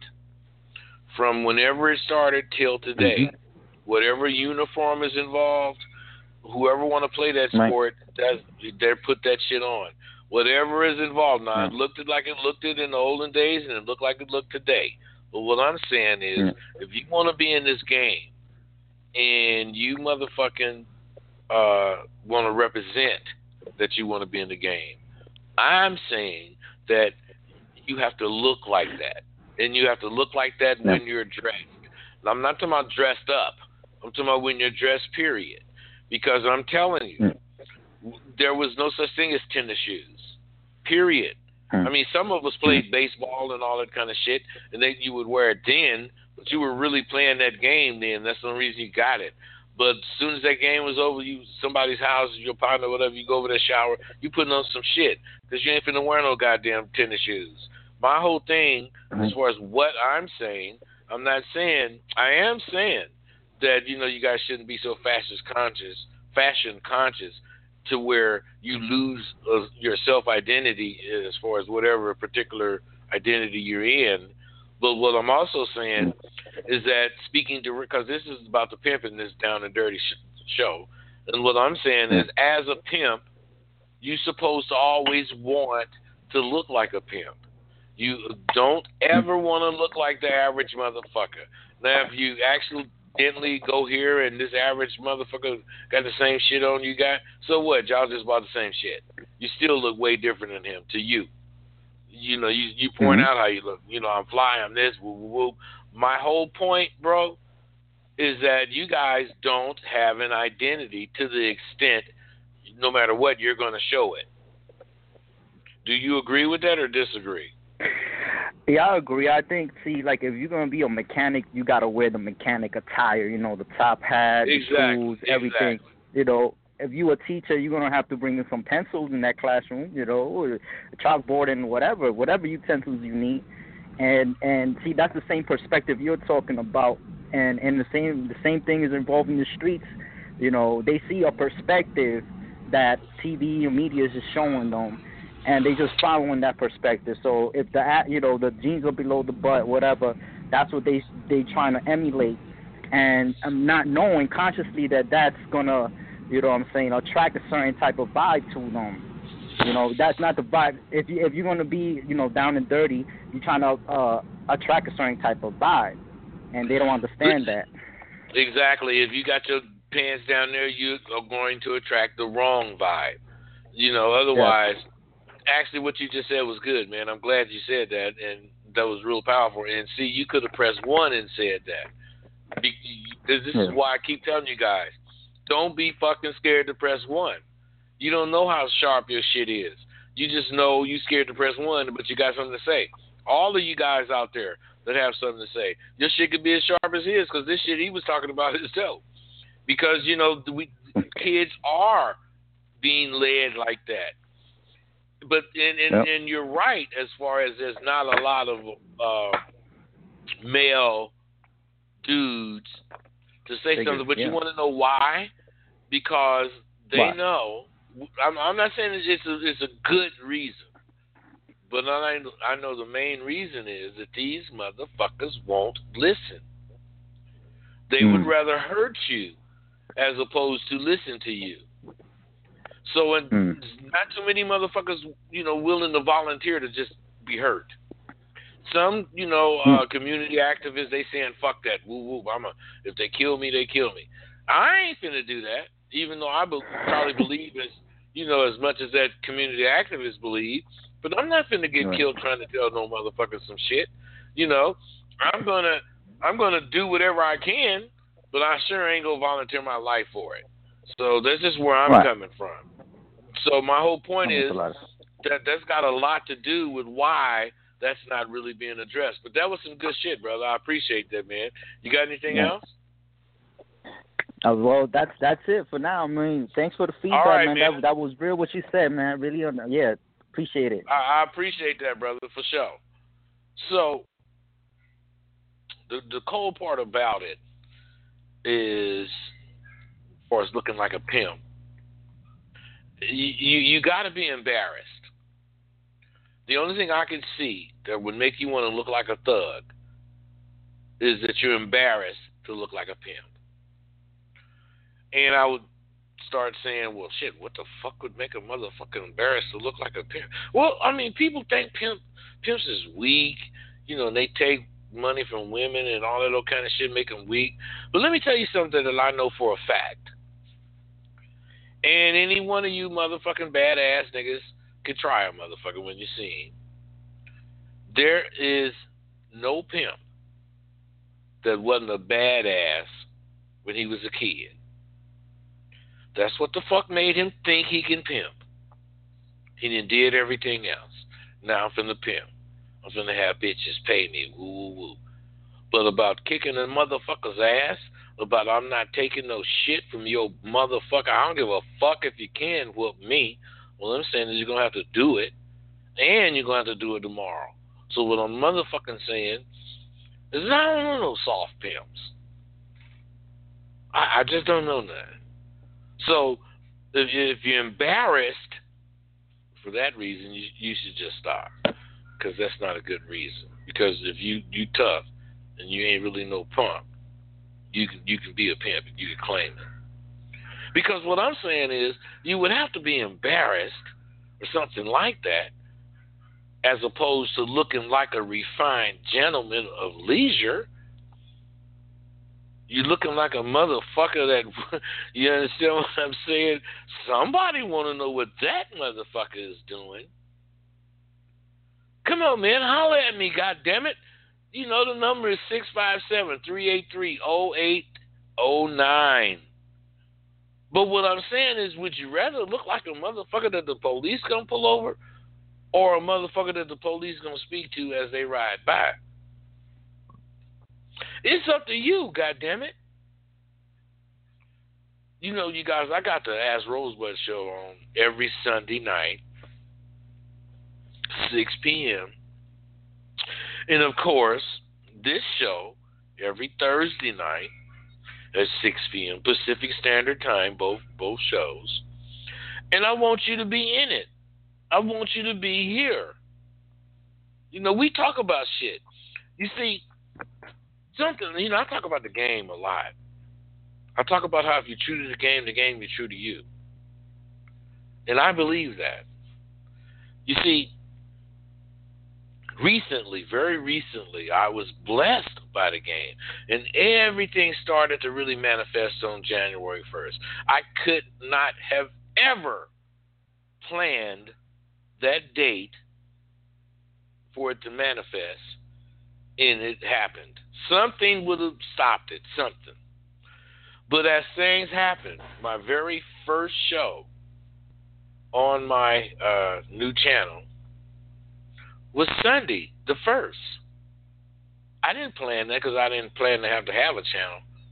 from whenever it started till today, mm-hmm. whatever uniform is involved, whoever want to play that sport, right. they put that shit on. Whatever is involved. Now, yeah. it looked like it looked it in the olden days, and it looked like it looked today. But what I'm saying is, yeah. if you want to be in this game, and you motherfucking uh, want to represent that you want to be in the game, I'm saying that you have to look like that. And you have to look like that yeah. when you're dressed. Now, I'm not talking about dressed up. I'm talking about when you're dressed, period. Because I'm telling you, yeah. there was no such thing as tennis shoes, period. Hmm. I mean, some of us played hmm. baseball and all that kind of shit, and then you would wear it then, but you were really playing that game then. That's the only reason you got it. But as soon as that game was over, you somebody's house, your partner, whatever, you go over there, shower, you putting on some shit, because you ain't finna wear no goddamn tennis shoes. My whole thing, hmm. as far as what I'm saying, I'm not saying, I am saying that, you know, you guys shouldn't be so fashion conscious, fashion conscious, to where you lose uh, your self-identity as far as whatever particular identity you're in. But what I'm also saying is that, speaking to, because this is about the pimp in this Down and Dirty sh- show, and what I'm saying is, as a pimp, you're supposed to always want to look like a pimp. You don't ever want to look like the average motherfucker. Now, if you accidentally go here and this average motherfucker got the same shit on you got, so what? Y'all just bought the same shit. You still look way different than him to you. You know, you you point mm-hmm. out how you look. You know, I'm fly, I'm this, woo, woo, woo. My whole point, bro, is that you guys don't have an identity to the extent, no matter what, you're going to show it. Do you agree with that or disagree? Yeah, I agree. I think, see, like, if you're going to be a mechanic, you got to wear the mechanic attire, you know, the top hat, exactly. the tools, everything. Exactly. You know, if you're a teacher, you're going to have to bring in some pencils in that classroom, you know, or a chalkboard and whatever, whatever utensils you need. And, and see, that's the same perspective you're talking about. And, and the same the same thing is involved in the streets. You know, they see a perspective that T V or media is just showing them, and they just following that perspective. So if the you know the jeans are below the butt, whatever, that's what they they trying to emulate, and I'm not knowing consciously that that's gonna, you know what I'm saying, attract a certain type of vibe to them. You know, that's not the vibe. If you if you're gonna be, you know, down and dirty, you're trying to uh, attract a certain type of vibe, and they don't understand that. Exactly. If you got your pants down there, you are going to attract the wrong vibe. You know, otherwise. Yeah. Actually, what you just said was good, man. I'm glad you said that, and that was real powerful. And see, you could have pressed one and said that. Because this yeah. is why I keep telling you guys, don't be fucking scared to press one. You don't know how sharp your shit is. You just know you scared to press one, but you got something to say. All of you guys out there that have something to say, your shit could be as sharp as his, because this shit he was talking about is dope. because you know we kids are being led like that. But and and, yep. and you're right as far as there's not a lot of uh, male dudes to say Figures, something. But yeah. you want to know why? Because they why? know. I'm, I'm not saying it's a, it's a good reason, but I I know the main reason is that these motherfuckers won't listen. They mm. would rather hurt you as opposed to listen to you. So when mm. not too many motherfuckers, you know, willing to volunteer to just be hurt. Some, you know, uh, community activists, they saying, fuck that, woo woo, I'm a, if they kill me, they kill me. I ain't finna do that, even though I be- probably believe as, you know, as much as that community activists believe, but I'm not finna get right. killed trying to tell no motherfucker some shit. You know, I'm gonna, I'm gonna do whatever I can, but I sure ain't gonna volunteer my life for it. So that's just where I'm right. coming from. So my whole point is that that's got a lot to do with why that's not really being addressed. But that was some good shit, brother. I appreciate that, man. You got anything yeah. else? Uh, well, that's that's it for now. I mean, thanks for the feedback, right, man. man. That that was real what you said, man. Really, yeah, appreciate it. I, I appreciate that, brother, for sure. So the the cold part about it is, as far as looking like a pimp, you you, you got to be embarrassed. The only thing I can see that would make you want to look like a thug is that you're embarrassed to look like a pimp. And I would start saying, well, shit, what the fuck would make a motherfucker embarrassed to look like a pimp? Well, I mean, people think pimp, pimps is weak, you know, and they take money from women and all that old kind of shit, make them weak. But let me tell you something that I know for a fact. And any one of you motherfucking badass niggas could try a motherfucker when you see him. There is no pimp that wasn't a badass when he was a kid. That's what the fuck made him think he can pimp. He done did everything else. Now I'm finna pimp. I'm finna have bitches pay me. Woo, woo, woo. But about kicking a motherfucker's ass, about I'm not taking no shit from your motherfucker. I don't give a fuck if you can whoop me. Well, I'm saying is you're going to have to do it, and you're going to have to do it tomorrow. So what I'm motherfucking saying is I don't know no soft pimps. I, I just don't know that. So if, if you're embarrassed for that reason, you, you should just stop, because that's not a good reason. Because if you you tough and you ain't really no pump, you can you can be a pimp and you can claim it. Because what I'm saying is you would have to be embarrassed or something like that, as opposed to looking like a refined gentleman of leisure. You're looking like a motherfucker that, you understand what I'm saying? Somebody want to know what that motherfucker is doing. Come on, man, holler at me, goddammit. You know the number is six five seven, three eight three, zero eight zero nine. But what I'm saying is, would you rather look like a motherfucker that the police gonna pull over, or a motherfucker that the police gonna speak to as they ride by? It's up to you, goddammit. You know, you guys, I got the Ask Rosebud show on every Sunday night, six p.m. And, of course, this show every Thursday night at six p.m. Pacific Standard Time, both both shows. And I want you to be in it. I want you to be here. You know, we talk about shit. You see, something, you know, I talk about the game a lot. I talk about how if you're true to the game, the game is true to you. And I believe that. You see, recently, very recently, I was blessed by the game. And everything started to really manifest on January first. I could not have ever planned that date for it to manifest. And it happened. Something would have stopped it, something. But as things happened, my very first show on my uh, new channel was Sunday, the first. I didn't plan that because I didn't plan to have to have a channel.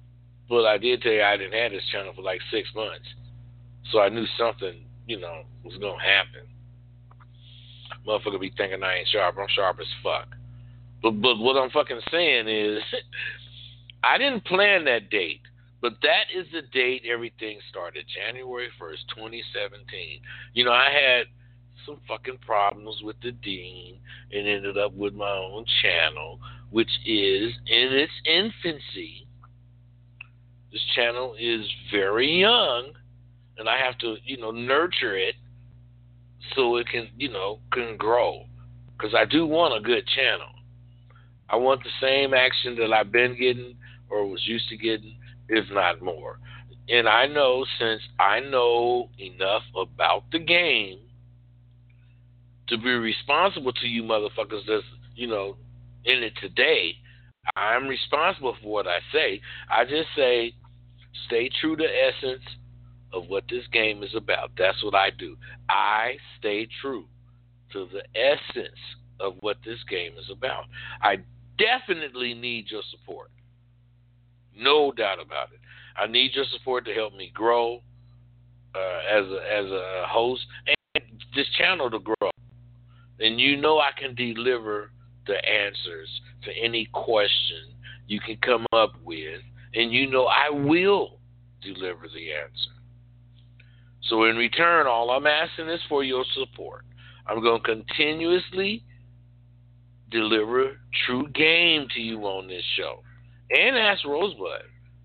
But I did tell you I didn't have this channel for like six months. So I knew something, you know, was going to happen. Motherfucker be thinking I ain't sharp. I'm sharp as fuck. But, but what I'm fucking saying is, I didn't plan that date. But that is the date everything started, January first, twenty seventeen. You know, I had some fucking problems with the dean and ended up with my own channel, which is in its infancy. This channel is very young, and I have to, you know, nurture it so it can, you know, can grow. Because I do want a good channel. I want the same action that I've been getting or was used to getting, if not more. And I know, since I know enough about the game to be responsible to you motherfuckers that's, you know, in it today, I'm responsible for what I say. I just say, stay true to essence of what this game is about. That's what I do. I stay true to the essence of what this game is about. I definitely need your support. No doubt about it. I need your support to help me grow uh, as a, as a host and this channel to grow. And you know I can deliver the answers to any question you can come up with, and you know I will deliver the answer. So in return, all I'm asking is for your support. I'm going to continuously deliver true game to you on this show. And Ask Rosebud.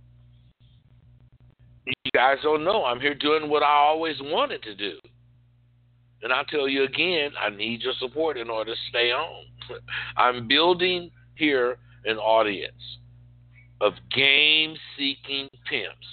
You guys don't know, I'm here doing what I always wanted to do. And I'll tell you again, I need your support in order to stay on. I'm building here an audience of game-seeking pimps.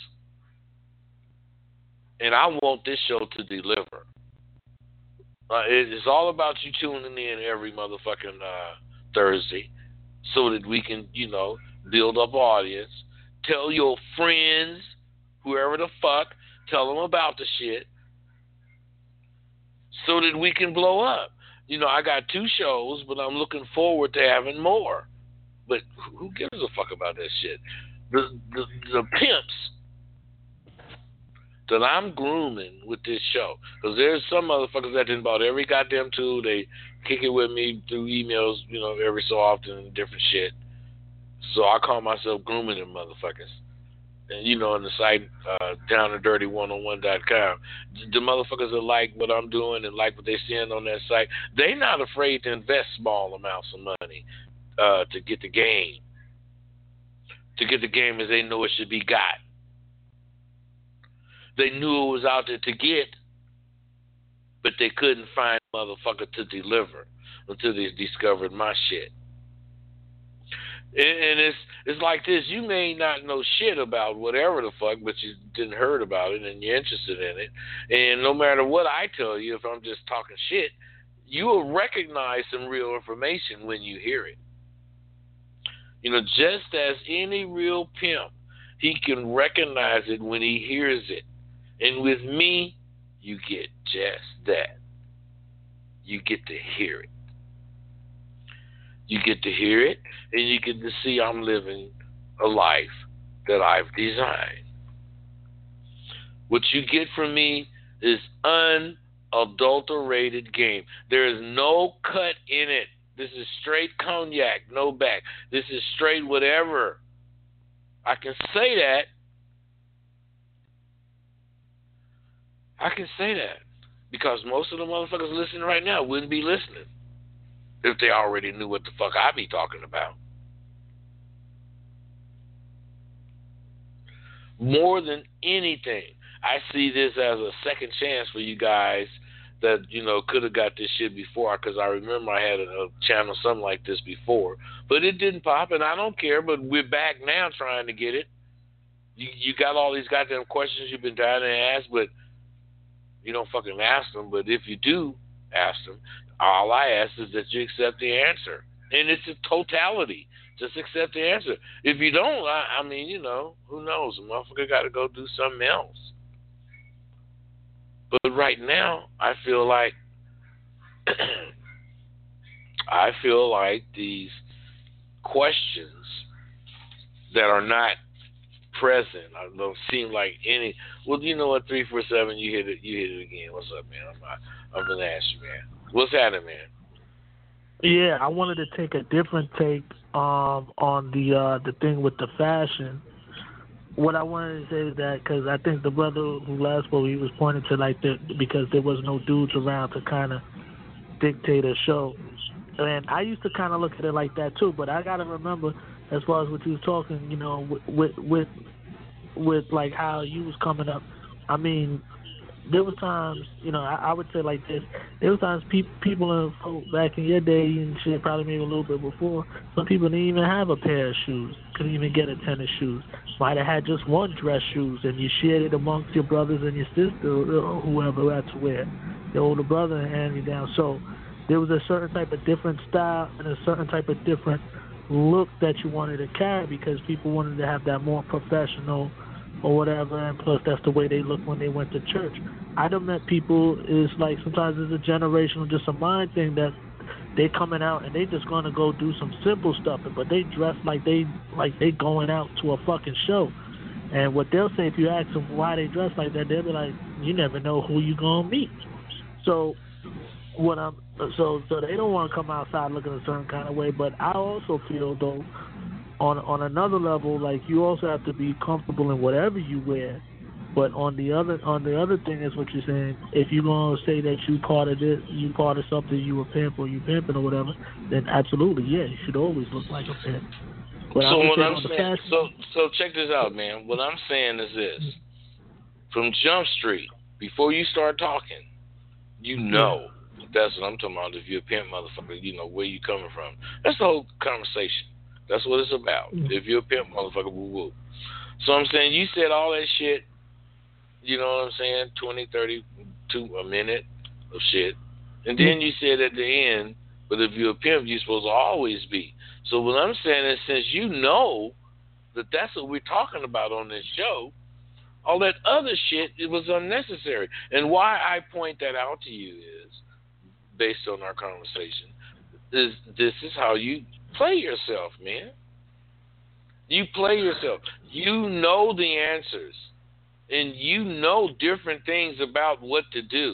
And I want this show to deliver. Uh, it's all about you tuning in every motherfucking uh, Thursday so that we can, you know, build up audience. Tell your friends, whoever the fuck, tell them about the shit so that we can blow up. You know, I got two shows, but I'm looking forward to having more. But who gives a fuck about that shit? The, the, the pimps that I'm grooming with this show, because there's some motherfuckers that done bought every goddamn tool. They kick it with me through emails, you know, every so often and different shit. So I call myself grooming them motherfuckers. And, you know, on the site, uh, down and dirty one oh one dot com, the motherfuckers that like what I'm doing and like what they seeing on that site, they not afraid to invest small amounts of money uh, to get the game. To get the game as they know it should be got. They knew it was out there to get, but they couldn't find a motherfucker to deliver until they discovered my shit. And it's it's like this. You may not know shit about whatever the fuck, but you didn't heard about it and you're interested in it. And no matter what I tell you, if I'm just talking shit, you will recognize some real information when you hear it. You know, just as any real pimp, he can recognize it when he hears it. And with me, you get just that. You get to hear it. You get to hear it, and you get to see I'm living a life that I've designed. What you get from me is unadulterated game. There is no cut in it. This is straight cognac, no back. This is straight whatever. I can say that. I can say that because most of the motherfuckers listening right now wouldn't be listening if they already knew what the fuck I be talking about. More than anything, I see this as a second chance for you guys that, you know, could have got this shit before, because I remember I had a, a channel something like this before, but it didn't pop, and I don't care, but we're back now trying to get it. You, you got all these goddamn questions you've been dying to ask, but you don't fucking ask them. But if you do ask them, all I ask is that you accept the answer. And it's a totality. Just accept the answer. If you don't, I, I mean, you know, who knows? A motherfucker got to go do something else. But right now, I feel like I feel like these questions that are not present. I don't seem like any. Well, you know what? Three four seven. You hit it. You hit it again. What's up, man? I'm not, I'm gonna ask you, man. What's happening, man? Yeah, I wanted to take a different take um, on the uh, the thing with the fashion. What I wanted to say is that because I think the brother who last spoke, he was pointing to like the because there was no dudes around to kind of dictate a show, and I used to kind of look at it like that too. But I gotta remember, as far as what you was talking, you know, with with with, with like how you was coming up. I mean, there were times, you know, I, I would say like this. There were times pe- people in, back in your day and shit, probably maybe a little bit before, some people didn't even have a pair of shoes, couldn't even get a tennis shoes. Might have had just one dress shoes, and you shared it amongst your brothers and your sister, or whoever had to wear. Your older brother and hand you down. So there was a certain type of different style and a certain type of different look that you wanted to carry because people wanted to have that more professional or whatever, and plus that's the way they look when they went to church. I done met people, is like sometimes it's a generational, just a mind thing that they coming out and they just gonna go do some simple stuff, but they dress like they like they going out to a fucking show. And what they'll say if you ask them why they dress like that, they'll be like, you never know who you gonna meet. So what I'm so so they don't want to come outside looking a certain kind of way. But I also feel though, on on another level, like you also have to be comfortable in whatever you wear. But on the other on the other thing is what you're saying. If you're gonna say that you part of this, you part of something, you a pimp or you pimping or whatever, then absolutely, yeah, you should always look like a pimp. But so what I'm saying, fashion, so so check this out, man. What I'm saying is this: from Jump Street, before you start talking, you know that's what I'm talking about. If you're a pimp, motherfucker, you know where you coming from. That's the whole conversation. That's what it's about. Mm-hmm. If you're a pimp, motherfucker, woo woo. So I'm saying you said all that shit. You know what I'm saying? twenty, thirty, to a minute of shit. And then you said at the end, but if you're a pimp, you're supposed to always be. So what I'm saying is since you know that that's what we're talking about on this show, all that other shit, it was unnecessary. And why I point that out to you is, based on our conversation, is this is how you play yourself, man. You play yourself. You know the answers. And you know different things about what to do.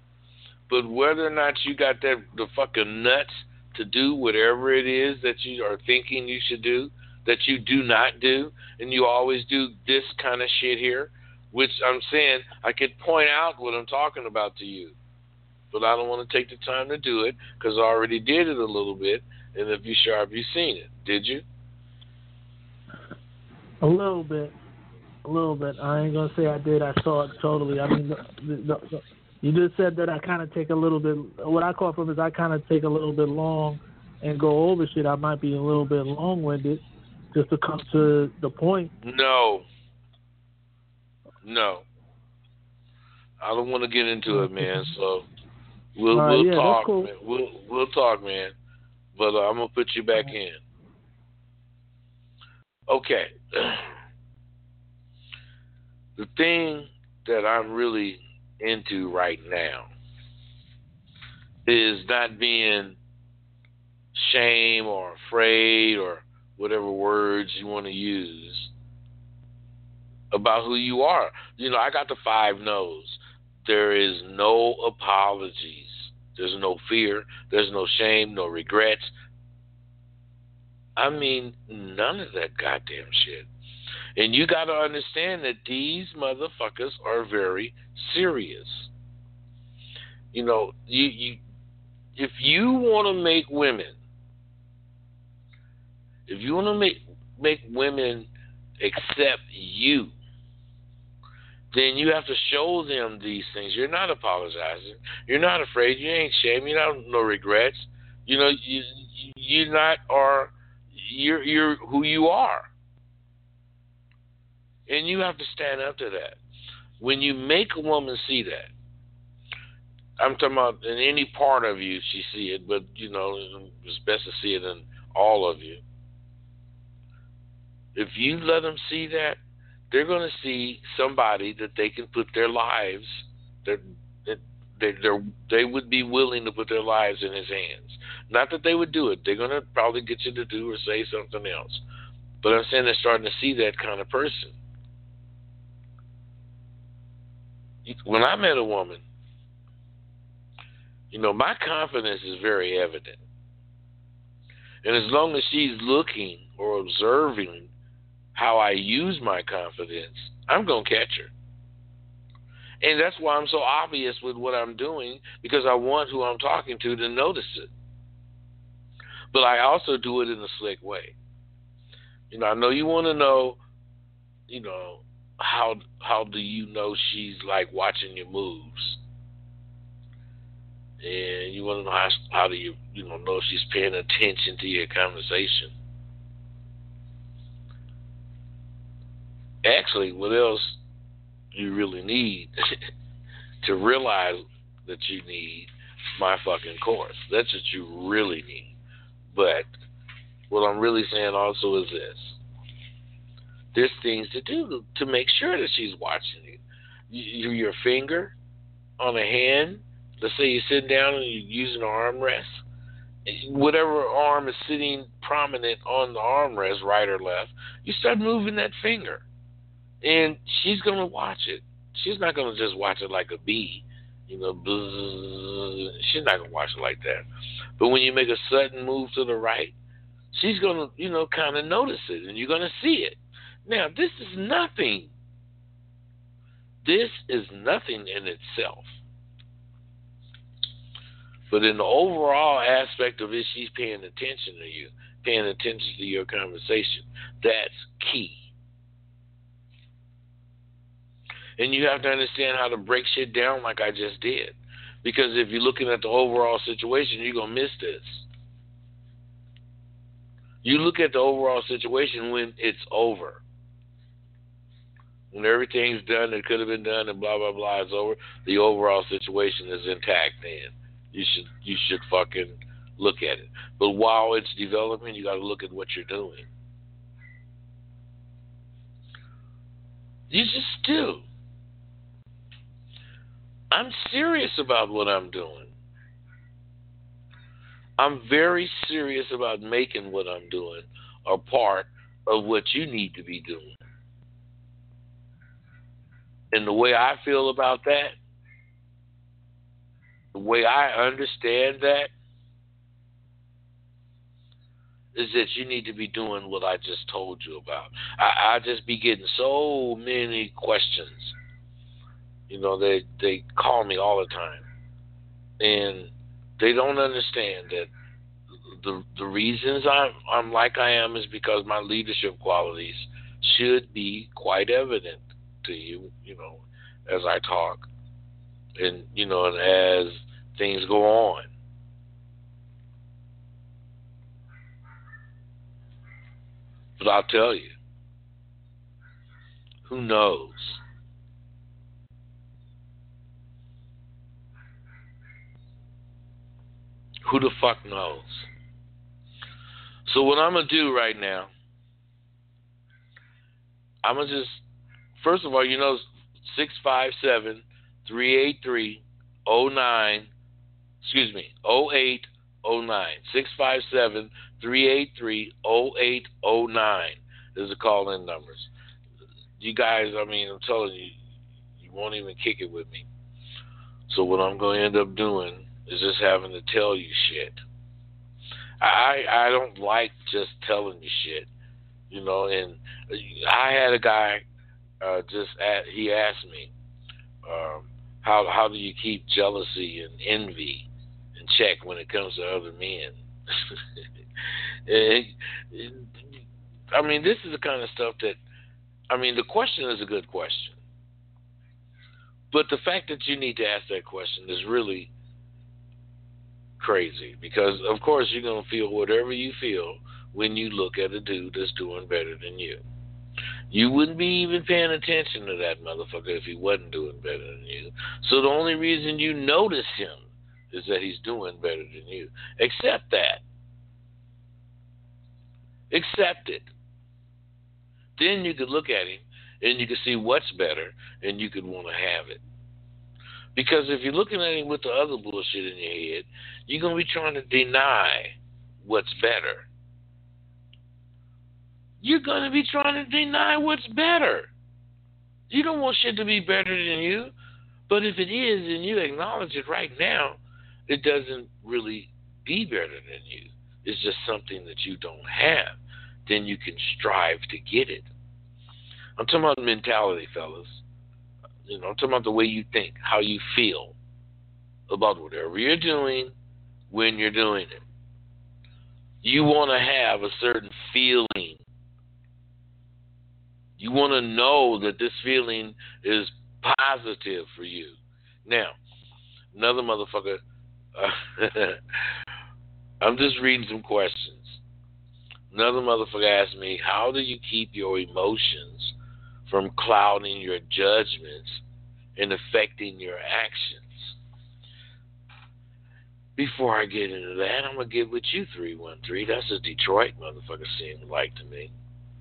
But whether or not you got that the fucking nuts to do whatever it is that you are thinking you should do, that you do not do, and you always do this kind of shit here, which I'm saying I could point out what I'm talking about to you. But I don't want to take the time to do it because I already did it a little bit. And if you're sharp, you've seen it. Did you? A little bit. A little bit. I ain't gonna say I did. I saw it totally. I mean, the, the, the, you just said that I kind of take a little bit. What I call from is I kind of take a little bit long and go over shit. I might be a little bit long-winded, just to come to the point. No. No. I don't want to get into it, man. So we'll uh, we'll yeah, talk. Cool. Man. We'll we'll talk, man. But uh, I'm gonna put you back in. Okay. The thing that I'm really into right now is not being shame or afraid or whatever words you want to use about who you are. You know, I got the five no's. There is no apologies. There's no fear. There's no shame, no regrets. I mean, none of that goddamn shit. And you got to understand that these motherfuckers are very serious. You know, you, you if you want to make women, if you want to make make women accept you, then you have to show them these things. You're not apologizing. You're not afraid. You ain't ashamed. You don't no regrets. You know, you you're not are you're you're who you are. And you have to stand up to that. When you make a woman see that, I'm talking about in any part of you, she see it, but, you know, it's best to see it in all of you. If you let them see that, they're going to see somebody that they can put their lives, that they they would be willing to put their lives in his hands. Not that they would do it. They're going to probably get you to do or say something else. But I'm saying they're starting to see that kind of person. When I met a woman, you know, my confidence is very evident. And as long as she's looking or observing how I use my confidence, I'm going to catch her. And that's why I'm so obvious with what I'm doing, because I want who I'm talking to to notice it. But I also do it in a slick way. You know, I know you want to know, you know, how how do you know she's like watching your moves? And you want to know how, how do you, you know, know if she's paying attention to your conversation. Actually, what else you really need to realize that you need my fucking course. That's what you really need. But what I'm really saying also is this. There's things to do to make sure that she's watching you. you your finger on a hand, let's say you're sitting down and you're using an armrest. Whatever arm is sitting prominent on the armrest, right or left, you start moving that finger. And she's going to watch it. She's not going to just watch it like a bee, you know, buzz. She's not going to watch it like that. But when you make a sudden move to the right, she's going to, you know, kind of notice it, and you're going to see it. Now, this is nothing. This is nothing in itself. But in the overall aspect of it, she's paying attention to you, paying attention to your conversation. That's key. And you have to understand how to break shit down like I just did. Because if you're looking at the overall situation, you're going to miss this. You look at the overall situation when it's over. When everything's done that could have been done and blah, blah, blah is over, the overall situation is intact then. You should you should fucking look at it. But while it's developing, you got to look at what you're doing. You just do. I'm serious about what I'm doing. I'm very serious about making what I'm doing a part of what you need to be doing. And the way I feel about that, the way I understand that, is that you need to be doing what I just told you about. I, I just be getting so many questions. You know, they they call me all the time. And they don't understand that the the reasons I'm I'm like I am is because my leadership qualities should be quite evident to you, you know, as I talk. And, you know, and as things go on. But I'll tell you, who knows? Who the fuck knows? So what I'm going to do right now, I'm going to just, first of all, you know, six five seven, three eight three, oh nine, excuse me, oh eight oh nine. six five seven, three eight three, oh eight oh nine is the call-in numbers. You guys, I mean, I'm telling you, you won't even kick it with me. So what I'm going to end up doing is just having to tell you shit. I I don't like just telling you shit, you know. And I had a guy uh, just at, he asked me, um, how how do you keep jealousy and envy in check when it comes to other men? and, and, I mean, this is the kind of stuff that, I mean, the question is a good question, but the fact that you need to ask that question is really crazy, because of course you're going to feel whatever you feel when you look at a dude that's doing better than you. You wouldn't be even paying attention to that motherfucker if he wasn't doing better than you. So the only reason you notice him is that he's doing better than you. Accept that. Accept it. Then you could look at him and you could see what's better and you could want to have it. Because if you're looking at him with the other bullshit in your head, you're going to be trying to deny what's better. You're going to be trying to deny what's better. You don't want shit to be better than you. But if it is, and you acknowledge it right now, it doesn't really be better than you. It's just something that you don't have. Then you can strive to get it. I'm talking about mentality, fellas. You know, I'm talking about the way you think, how you feel about whatever you're doing when you're doing it. You want to have a certain feeling. You want to know that this feeling is positive for you. Now, another motherfucker, uh, I'm just reading some questions. Another motherfucker asked me, how do you keep your emotions from clouding your judgments and affecting your actions? Before I get into that, I'm going to get with you, three one three. That's a Detroit motherfucker seemed like to me.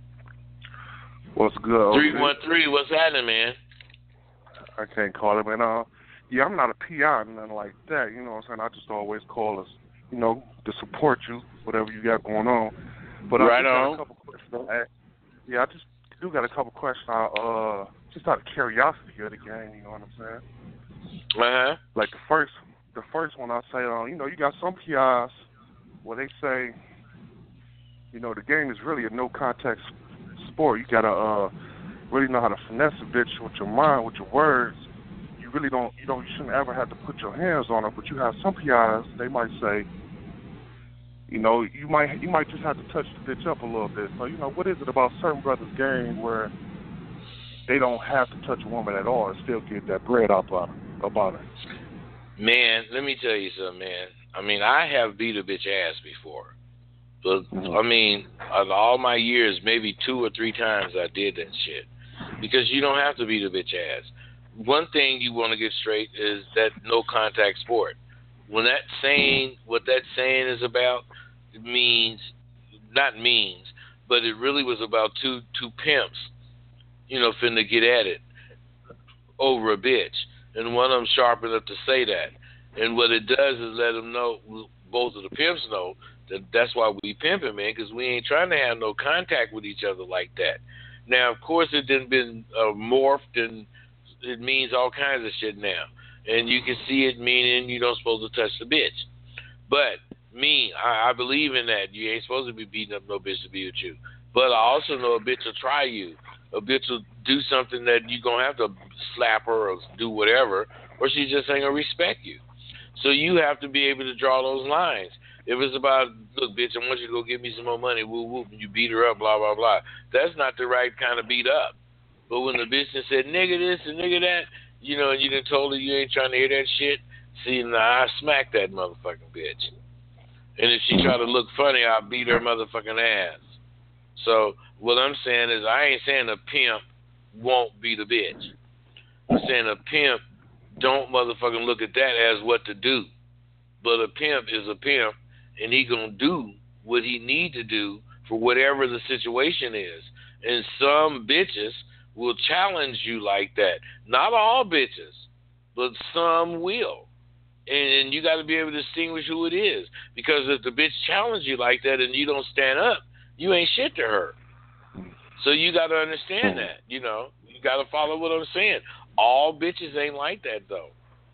What's good? three one three, what's happening, man? I can't call it, man. Uh, yeah, I'm not a P I or nothing like that. You know what I'm saying? I just always call us, you know, to support you, whatever you got going on. But right I just on. got a couple questions. Yeah, I just do got a couple questions. Uh, just out of curiosity of the game, you know what I'm saying? Uh-huh. Like the first, the first one I say, uh, you know, you got some P Is where they say, you know, the game is really a no-contact sport. You gotta uh, really know how to finesse a bitch with your mind, with your words. You really don't, you don't, you shouldn't ever have to put your hands on her. But you have some P Is, they might say, you know, you might, you might just have to touch the bitch up a little bit. So, you know, what is it about certain brothers' game where they don't have to touch a woman at all and still get that bread up on her, about her? Man, let me tell you something, man. I mean, I have beat a bitch ass before. But, mm-hmm. I mean, of all my years, maybe two or three times I did that shit. Because you don't have to beat a bitch ass. One thing you want to get straight is that no-contact sport. When that saying, what that saying is about, it means, not means, but it really was about two two pimps, you know, finna get at it over a bitch. And one of them sharp enough to say that. And what it does is let them know, both of the pimps know, that that's why we pimping, man, because we ain't trying to have no contact with each other like that. Now, of course, it done been uh, morphed, and it means all kinds of shit now. And you can see it meaning you don't supposed to touch the bitch. But me, I, I believe in that. You ain't supposed to be beating up no bitch to be with you. But I also know a bitch will try you. A bitch will do something that you're going to have to slap her or do whatever, or she just ain't going to respect you. So you have to be able to draw those lines. If it's about, look, bitch, I want you to go get me some more money, woo woo, and you beat her up, blah, blah, blah. That's not the right kind of beat up. But when the bitch done said, nigga this and nigga that, you know, and you done told her you ain't trying to hear that shit, see, now I smack that motherfucking bitch. And if she try to look funny, I'll beat her motherfucking ass. So what I'm saying is I ain't saying a pimp won't beat a bitch. I'm saying a pimp don't motherfucking look at that as what to do. But a pimp is a pimp, and he gonna do what he need to do for whatever the situation is. And some bitches will challenge you like that. Not all bitches, but some will. And you got to be able to distinguish who it is. Because if the bitch challenges you like that and you don't stand up, you ain't shit to her. So you got to understand that, you know. You got to follow what I'm saying. All bitches ain't like that, though.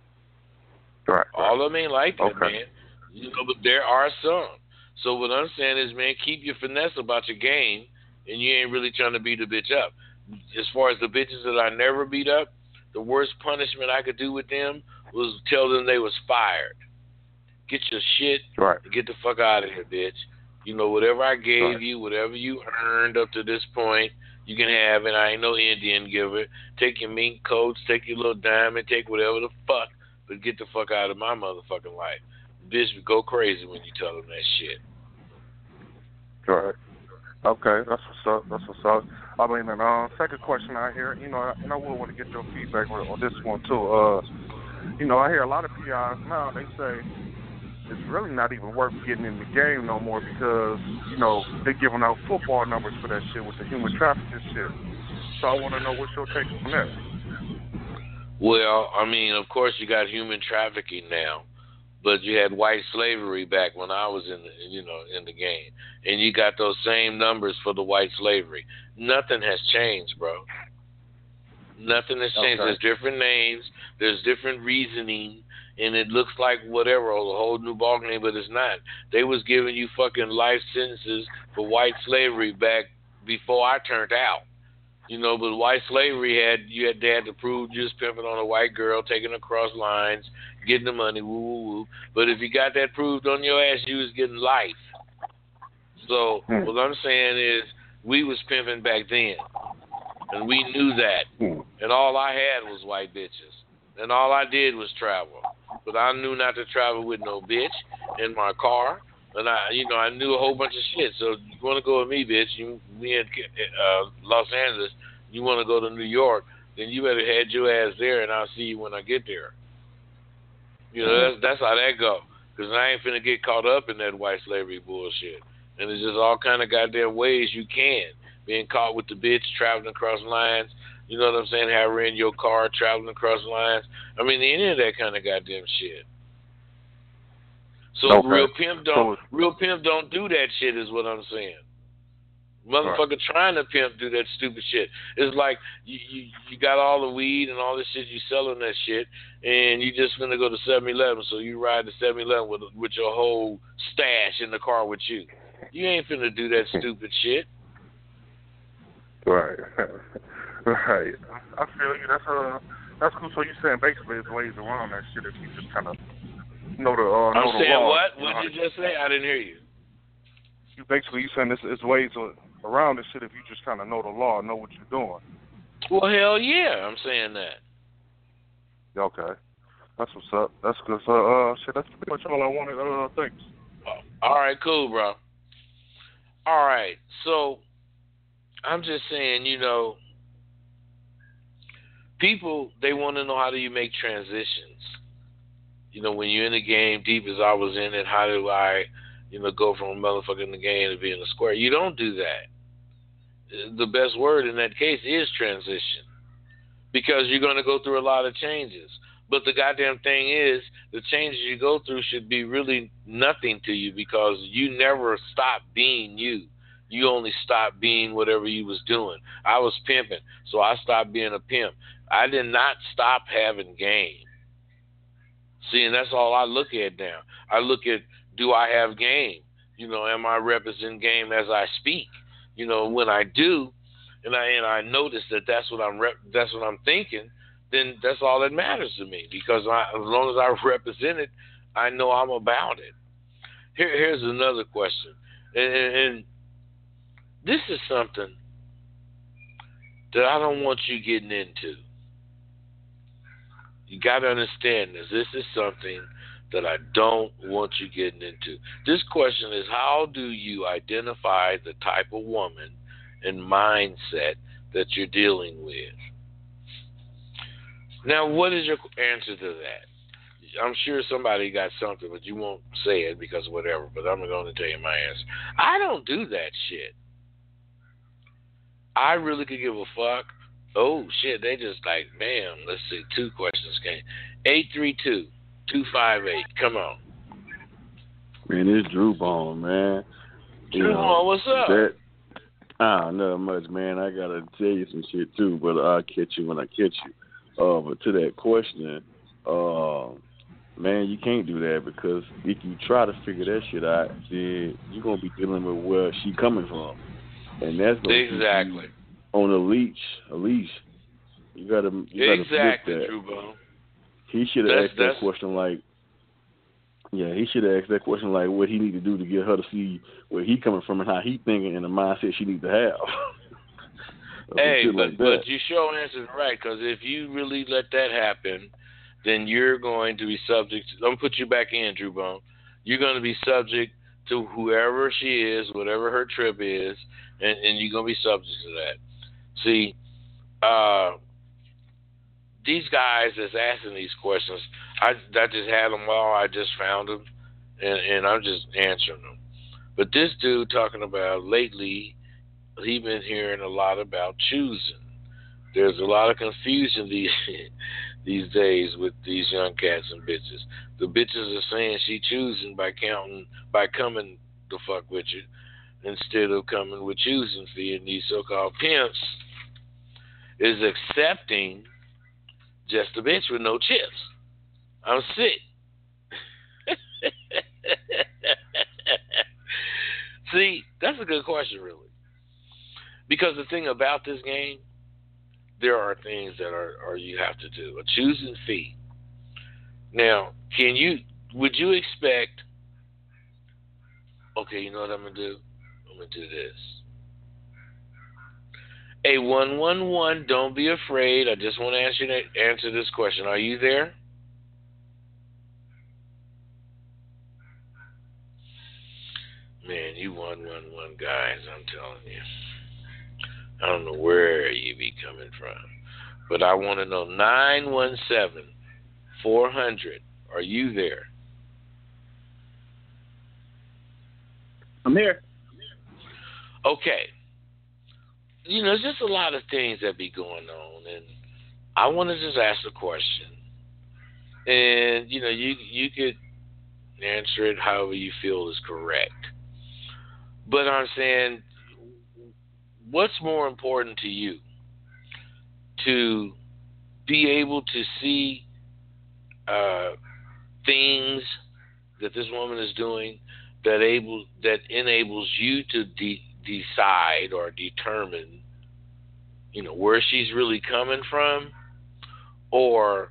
Right. All of them ain't like that, okay. man. You know, but there are some. So what I'm saying is, man, keep your finesse about your game, and you ain't really trying to beat the bitch up. As far as the bitches that I never beat up, the worst punishment I could do with them was tell them they was fired. Get your shit right. and get the fuck out of here, bitch. You know, whatever I gave right. you, whatever you earned up to this point, you can have it. I ain't no Indian giver. Take your mink coats, take your little diamond, take whatever the fuck, but get the fuck out of my motherfucking life. Bitch would go crazy when you tell them that shit. Right. Okay, that's what's up. That's what's up. I mean, and uh, second question I hear, you know, and I will want to get your feedback on, on this one too. Uh, you know, I hear a lot of P Is now. They say it's really not even worth getting in the game no more because you know they're giving out football numbers for that shit with the human trafficking shit. So I want to know what's your take on that. Well, I mean, of course you got human trafficking now. But you had white slavery back when I was in the, you know, in the game. And you got those same numbers for the white slavery. Nothing has changed, bro. Nothing has changed. Okay. There's different names. There's different reasoning. And it looks like whatever, a whole new ballgame, but it's not. They was giving you fucking life sentences for white slavery back before I turned out. You know, but white slavery had, you had, they had to prove you was pimping on a white girl, taking her across lines, getting the money, woo, woo, woo. But if you got that proved on your ass, you was getting life. So hmm. what I'm saying is we was pimping back then. And we knew that. hmm. And all I had was white bitches. And all I did was travel. But I knew not to travel with no bitch in my car. And I, you know, I knew a whole bunch of shit. So you want to go with me, bitch? You, me in uh, Los Angeles. You want to go to New York? Then you better head your ass there, and I'll see you when I get there. You know, that's that's how that go. Because I ain't finna get caught up in that white slavery bullshit. And it's just all kind of goddamn ways you can. Being caught with the bitch, traveling across lines. You know what I'm saying? Have her in your car, traveling across lines. I mean, any of that kind of goddamn shit. So okay. real pimp don't so, real pimp don't do that shit is what I'm saying. Motherfucker right. trying to pimp do that stupid shit. It's like you, you you got all the weed and all this shit, you selling that shit, and you just finna go to seven eleven, so you ride to seven eleven with with your whole stash in the car with you. You ain't finna do that stupid shit. Right. Right. I feel you. That's uh that's cool. So you're saying basically there's ways around that shit if you just kind of know the uh, know I'm the saying law. what? You What did you just say? I didn't hear you. You basically you saying there's, there's ways around this shit if you just kind of know the law, know what you're doing. Well, hell yeah, I'm saying that. Okay. That's what's up. That's good. So uh shit, that's pretty much all I wanted. Uh, thanks. All right, cool, bro. All right, so I'm just saying, you know, people, they want to know how do you make transitions. You know, when you're in the game, deep as I was in it, how do I, you know, go from motherfucking the game to being a square? You don't do that. The best word in that case is transition, because you're going to go through a lot of changes. But the goddamn thing is, the changes you go through should be really nothing to you, because you never stop being you. You only stopped being whatever you was doing. I was pimping, so I stopped being a pimp. I did not stop having game. See, and that's all I look at now. I look at, do I have game? You know, am I representing game as I speak? You know, when I do, and I and I notice that that's what I'm rep, that's what I'm thinking, then that's all that matters to me. Because I, as long as I represent it, I know I'm about it. Here, here's another question, and, and, and this is something that I don't want you getting into. You got to understand this. This is something that I don't want you getting into. This question is, how do you identify the type of woman and mindset that you're dealing with? Now, what is your answer to that? I'm sure somebody got something, but you won't say it because whatever, but I'm going to tell you my answer. I don't do that shit. I really could give a fuck. Oh, shit, they just like, bam, let's see, two questions came. eight three two, two five eight, come on. Man, it's Drew Bone, man. Drew Bone, what's up? That, I don't know much, man. I got to tell you some shit, too, but I'll catch you when I catch you. Uh, but to that question, uh, man, you can't do that, because if you try to figure that shit out, then you're going to be dealing with where she coming from. And that's going to exactly. on a leash, a leash. You gotta, you gotta exactly, flip that. Drew Bone. He should have asked that that's... question like, yeah, he should have asked that question like, what he need to do to get her to see where he coming from and how he thinking and the mindset she needs to have. Hey, but like but you sure answered right, because if you really let that happen, then you're going to be subject. To, I'm gonna put you back in, Drew Bone. You're going to be subject to whoever she is, whatever her trip is, and, and you're going to be subject to that. See, uh, these guys that's asking these questions, I, I just had them all. I just found them, and, and I'm just answering them. But this dude talking about lately, he been hearing a lot about choosing. There's a lot of confusion these these days with these young cats and bitches. The bitches are saying she choosing by counting, by coming to fuck with you, instead of coming with choosing for you. And these so-called pimps, is accepting just a bitch with no chips. I'm sick. See, that's a good question, really. Because the thing about this game, there are things that are, are you have to do. A choosing fee. Now, can you, would you expect, okay, you know what I'm going to do? I'm going to do this. A one one one, don't be afraid. I just want to ask you to answer this question. Are you there? Man, you one one one guys, I'm telling you. I don't know where you be coming from. But I want to know nine one seven, four hundred. Are you there? I'm here. Okay. You know, there's just a lot of things that be going on, and I want to just ask a question. And, you know, you you could answer it however you feel is correct. But I'm saying, what's more important to you? To be able to see uh, things that this woman is doing that able that enables you to de- decide or determine, you know, where she's really coming from, or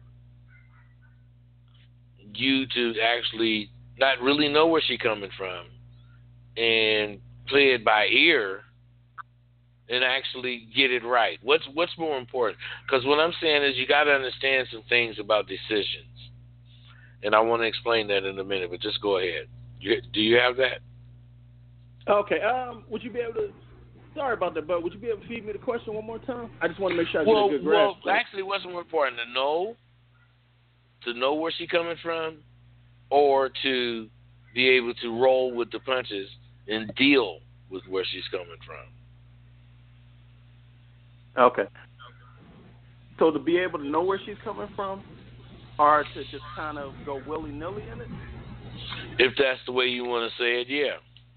you to actually not really know where she's coming from and play it by ear and actually get it right. What's what's more important? Because what I'm saying is you got to understand some things about decisions, and I want to explain that in a minute. But just go ahead. You, do you have that? Okay. Um, would you be able to? Sorry about that, but would you be able to feed me the question one more time? I just want to make sure I well, get a good grasp. Well, actually, what's more important to know, to know where she's coming from, or to be able to roll with the punches and deal with where she's coming from? Okay. So to be able to know where she's coming from, or to just kind of go willy-nilly in it? If that's the way you want to say it, yeah.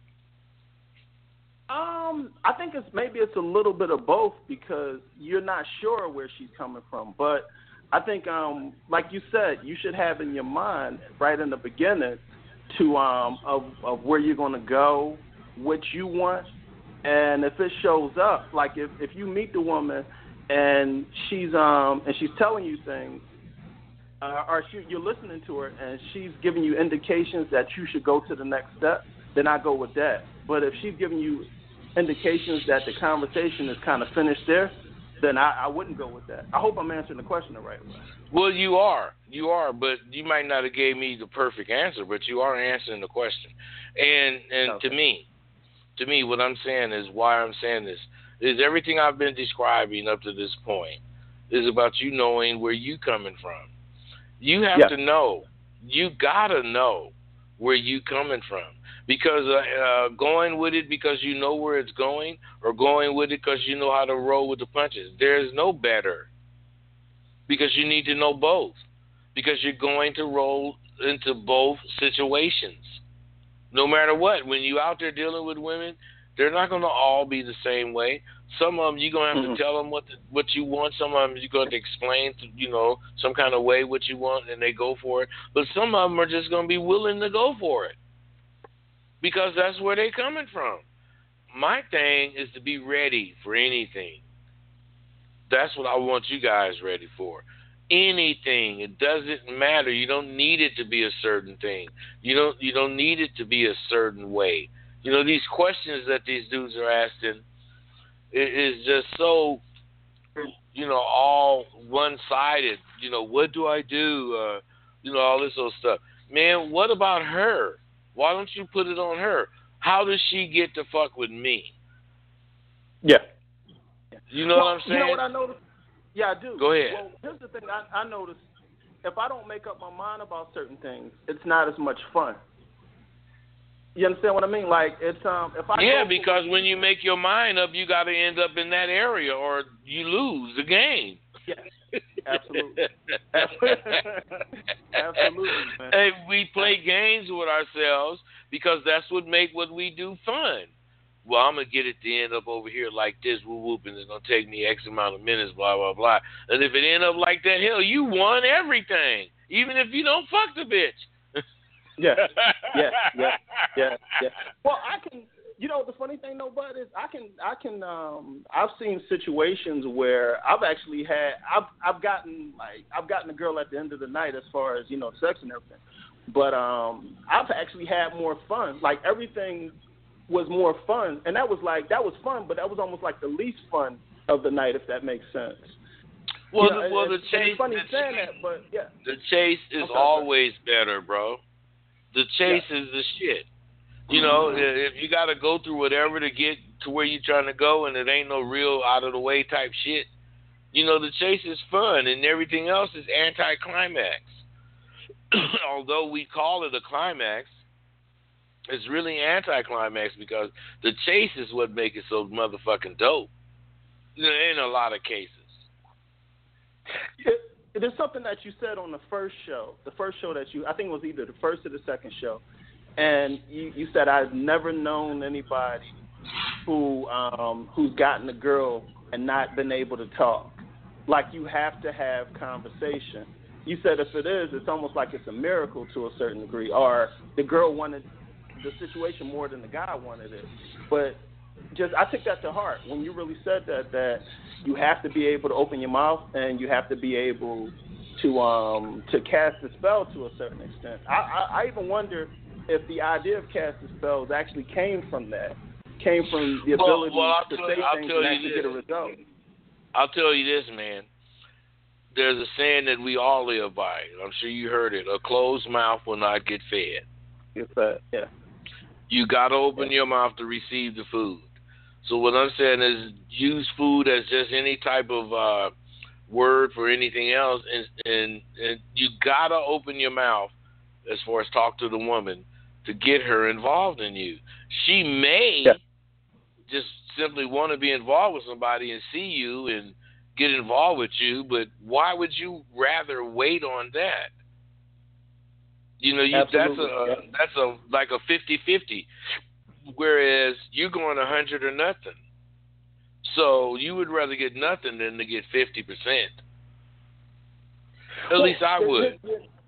Um, I think it's maybe it's a little bit of both because you're not sure where she's coming from. But I think, um, like you said, you should have in your mind right in the beginning to um of, of where you're going to go, what you want. And if it shows up, like if, if you meet the woman and she's um and she's telling you things, uh, or she, you're listening to her and she's giving you indications that you should go to the next step, then I go with that. But if she's giving you indications that the conversation is kind of finished there, then I, I wouldn't go with that. I hope I'm answering the question the right way. Well, you are. You are, but you might not have gave me the perfect answer, but you are answering the question. And and Okay. to me, to me, what I'm saying is why I'm saying this is everything I've been describing up to this point is about you knowing where you coming from. You have Yeah. to know. You gotta know where you coming from. Because uh, uh, going with it because you know where it's going, or going with it because you know how to roll with the punches, there's no better. Because you need to know both. Because you're going to roll into both situations. No matter what, when you're out there dealing with women, they're not going to all be the same way. Some of them you're going to have Mm-hmm. to tell them what the, what you want. Some of them you're going to explain, to, you know, some kind of way what you want, and they go for it. But some of them are just going to be willing to go for it. Because that's where they're coming from. My thing is to be ready for anything. That's what I want you guys ready for. Anything. It doesn't matter. You don't need it to be a certain thing. You don't you don't need it to be a certain way. You know, these questions that these dudes are asking is just so, you know, all one-sided. You know, what do I do? Uh, you know, all this old stuff. Man, what about her? Why don't you put it on her? How does she get to fuck with me? Yeah. You know well, what I'm saying? You know what I noticed? Yeah, I do. Go ahead. Well, here's the thing I, I noticed. If I don't make up my mind about certain things, it's not as much fun. You understand what I mean? Like, it's, um, if I Yeah, go because for, when you make your mind up, you got to end up in that area or you lose the game. Yeah, absolutely. Absolutely, man. Hey, we play games with ourselves because that's what make what we do fun. well, I'm going to get it to end up over here like this, whoop, whoop, and it's going to take me X amount of minutes, blah, blah, blah. And if it end up like that, hell, you won everything, even if you don't fuck the bitch. yeah, yeah, yeah, yeah, yeah. Well, I can, you know, the funny thing, though, Bud, is I can, I can, um, I've seen situations where I've actually had, I've, I've gotten, like, I've gotten a girl at the end of the night as far as, you know, sex and everything. But um, I've actually had more fun. Like, everything was more fun, and that was like that was fun, but that was almost like the least fun of the night, if that makes sense. Well, you know, the, well, the it's, chase, it's funny the saying chase, that, but yeah, the chase is okay, always better, bro. The chase yeah. is the shit. You know, if you got to go through whatever to get to where you're trying to go, and it ain't no real out of the way type shit, you know, the chase is fun, and everything else is anticlimax. Although we call it a climax, it's really anticlimax because the chase is what makes it so motherfucking dope. In a lot of cases. Yeah, there's something that you said on the first show, the first show that you, I think it was either the first or the second show, and you, you said I've never known anybody who um, who's gotten a girl and not been able to talk. Like, you have to have conversation. You said if it is, it's almost like it's a miracle to a certain degree, or the girl wanted the situation more than the guy wanted it. But just, I took that to heart when you really said that, that you have to be able to open your mouth and you have to be able to um to cast a spell to a certain extent. I, I, I even wonder if the idea of casting spells actually came from that, came from the ability well, well, to tell, say I'll things tell and you actually this. get a result. I'll tell you this, man. There's a saying that we all live by. I'm sure you heard it. A closed mouth will not get fed. Get fed, yeah. You got to open yeah. your mouth to receive the food. So what I'm saying is use food as just any type of uh, word for anything else, and, and, and you got to open your mouth as far as talk to the woman to get her involved in you. She may yeah. just simply want to be involved with somebody and see you and get involved with you, but why would you rather wait on that? You know, you, that's a yeah. that's a like a fifty-fifty, whereas you're going one hundred or nothing. So you would rather get nothing than to get fifty percent. At well, least I would.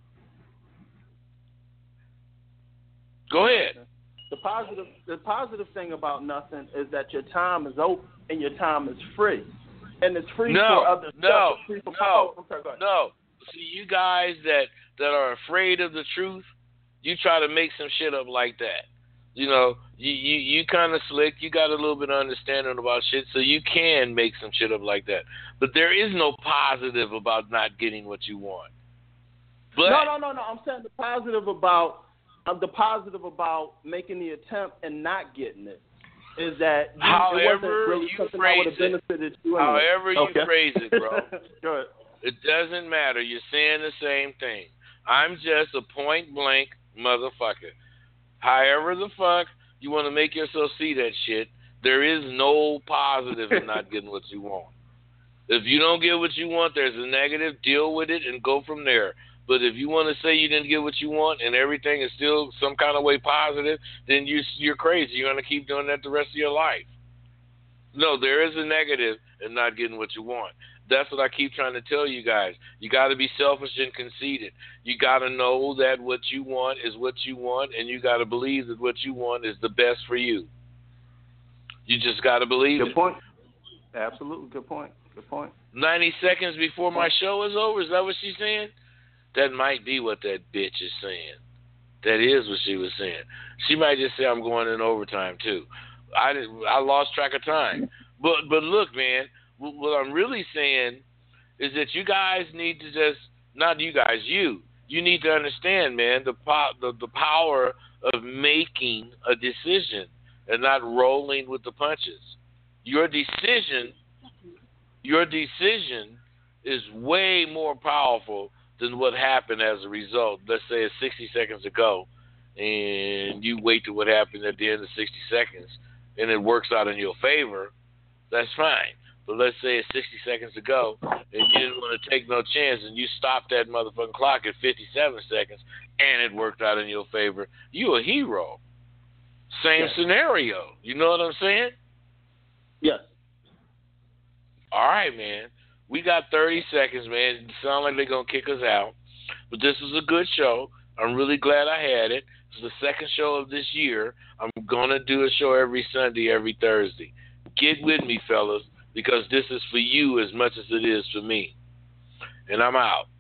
Go ahead. The positive the positive thing about nothing is that your time is open and your time is free. And it's free no, for other no, stuff. It's free for no, oh, sorry, no. See, you guys that, that are afraid of the truth, you try to make some shit up like that. You know, you, you, you kind of slick. You got a little bit of understanding about shit, so you can make some shit up like that. But there is no positive about not getting what you want. But, no, no, no, no. I'm saying the positive about um, the positive about making the attempt and not getting it. Is that you, however it really you phrase it, you however you okay. phrase it, bro, Good. It doesn't matter. You're saying the same thing. I'm just a point blank motherfucker. However the fuck you want to make yourself see that shit, there is no positive in not getting what you want. If you don't get what you want, there's a negative. Deal with it and go from there. But if you want to say you didn't get what you want and everything is still some kind of way positive, then you, you're crazy. You're going to keep doing that the rest of your life. No, there is a negative in not getting what you want. That's what I keep trying to tell you guys. You got to be selfish and conceited. You got to know that what you want is what you want, and you got to believe that what you want is the best for you. You just got to believe Good it. Good point. Absolutely. Good point. Good point. ninety seconds before my show is over, is that what she's saying? That might be what that bitch is saying. That is what she was saying. She might just say I'm going in overtime too. I did, I lost track of time. But but look, man, what I'm really saying is that you guys need to just, not you guys, you, you need to understand, man, the po- the, the power of making a decision and not rolling with the punches. Your decision, your decision is way more powerful than what happened as a result. Let's say it's sixty seconds ago, and you wait to what happened at the end of sixty seconds, and it works out in your favor, that's fine. But let's say it's sixty seconds ago, and you didn't want to take no chance, and you stopped that motherfucking clock at fifty-seven seconds, and it worked out in your favor. You a hero. Same Yes. scenario. You know what I'm saying? Yes. All right, man. We got thirty seconds, man. It sounds like they're going to kick us out. But this was a good show. I'm really glad I had it. It's the second show of this year. I'm going to do a show every Sunday, every Thursday. Get with me, fellas, because this is for you as much as it is for me. And I'm out.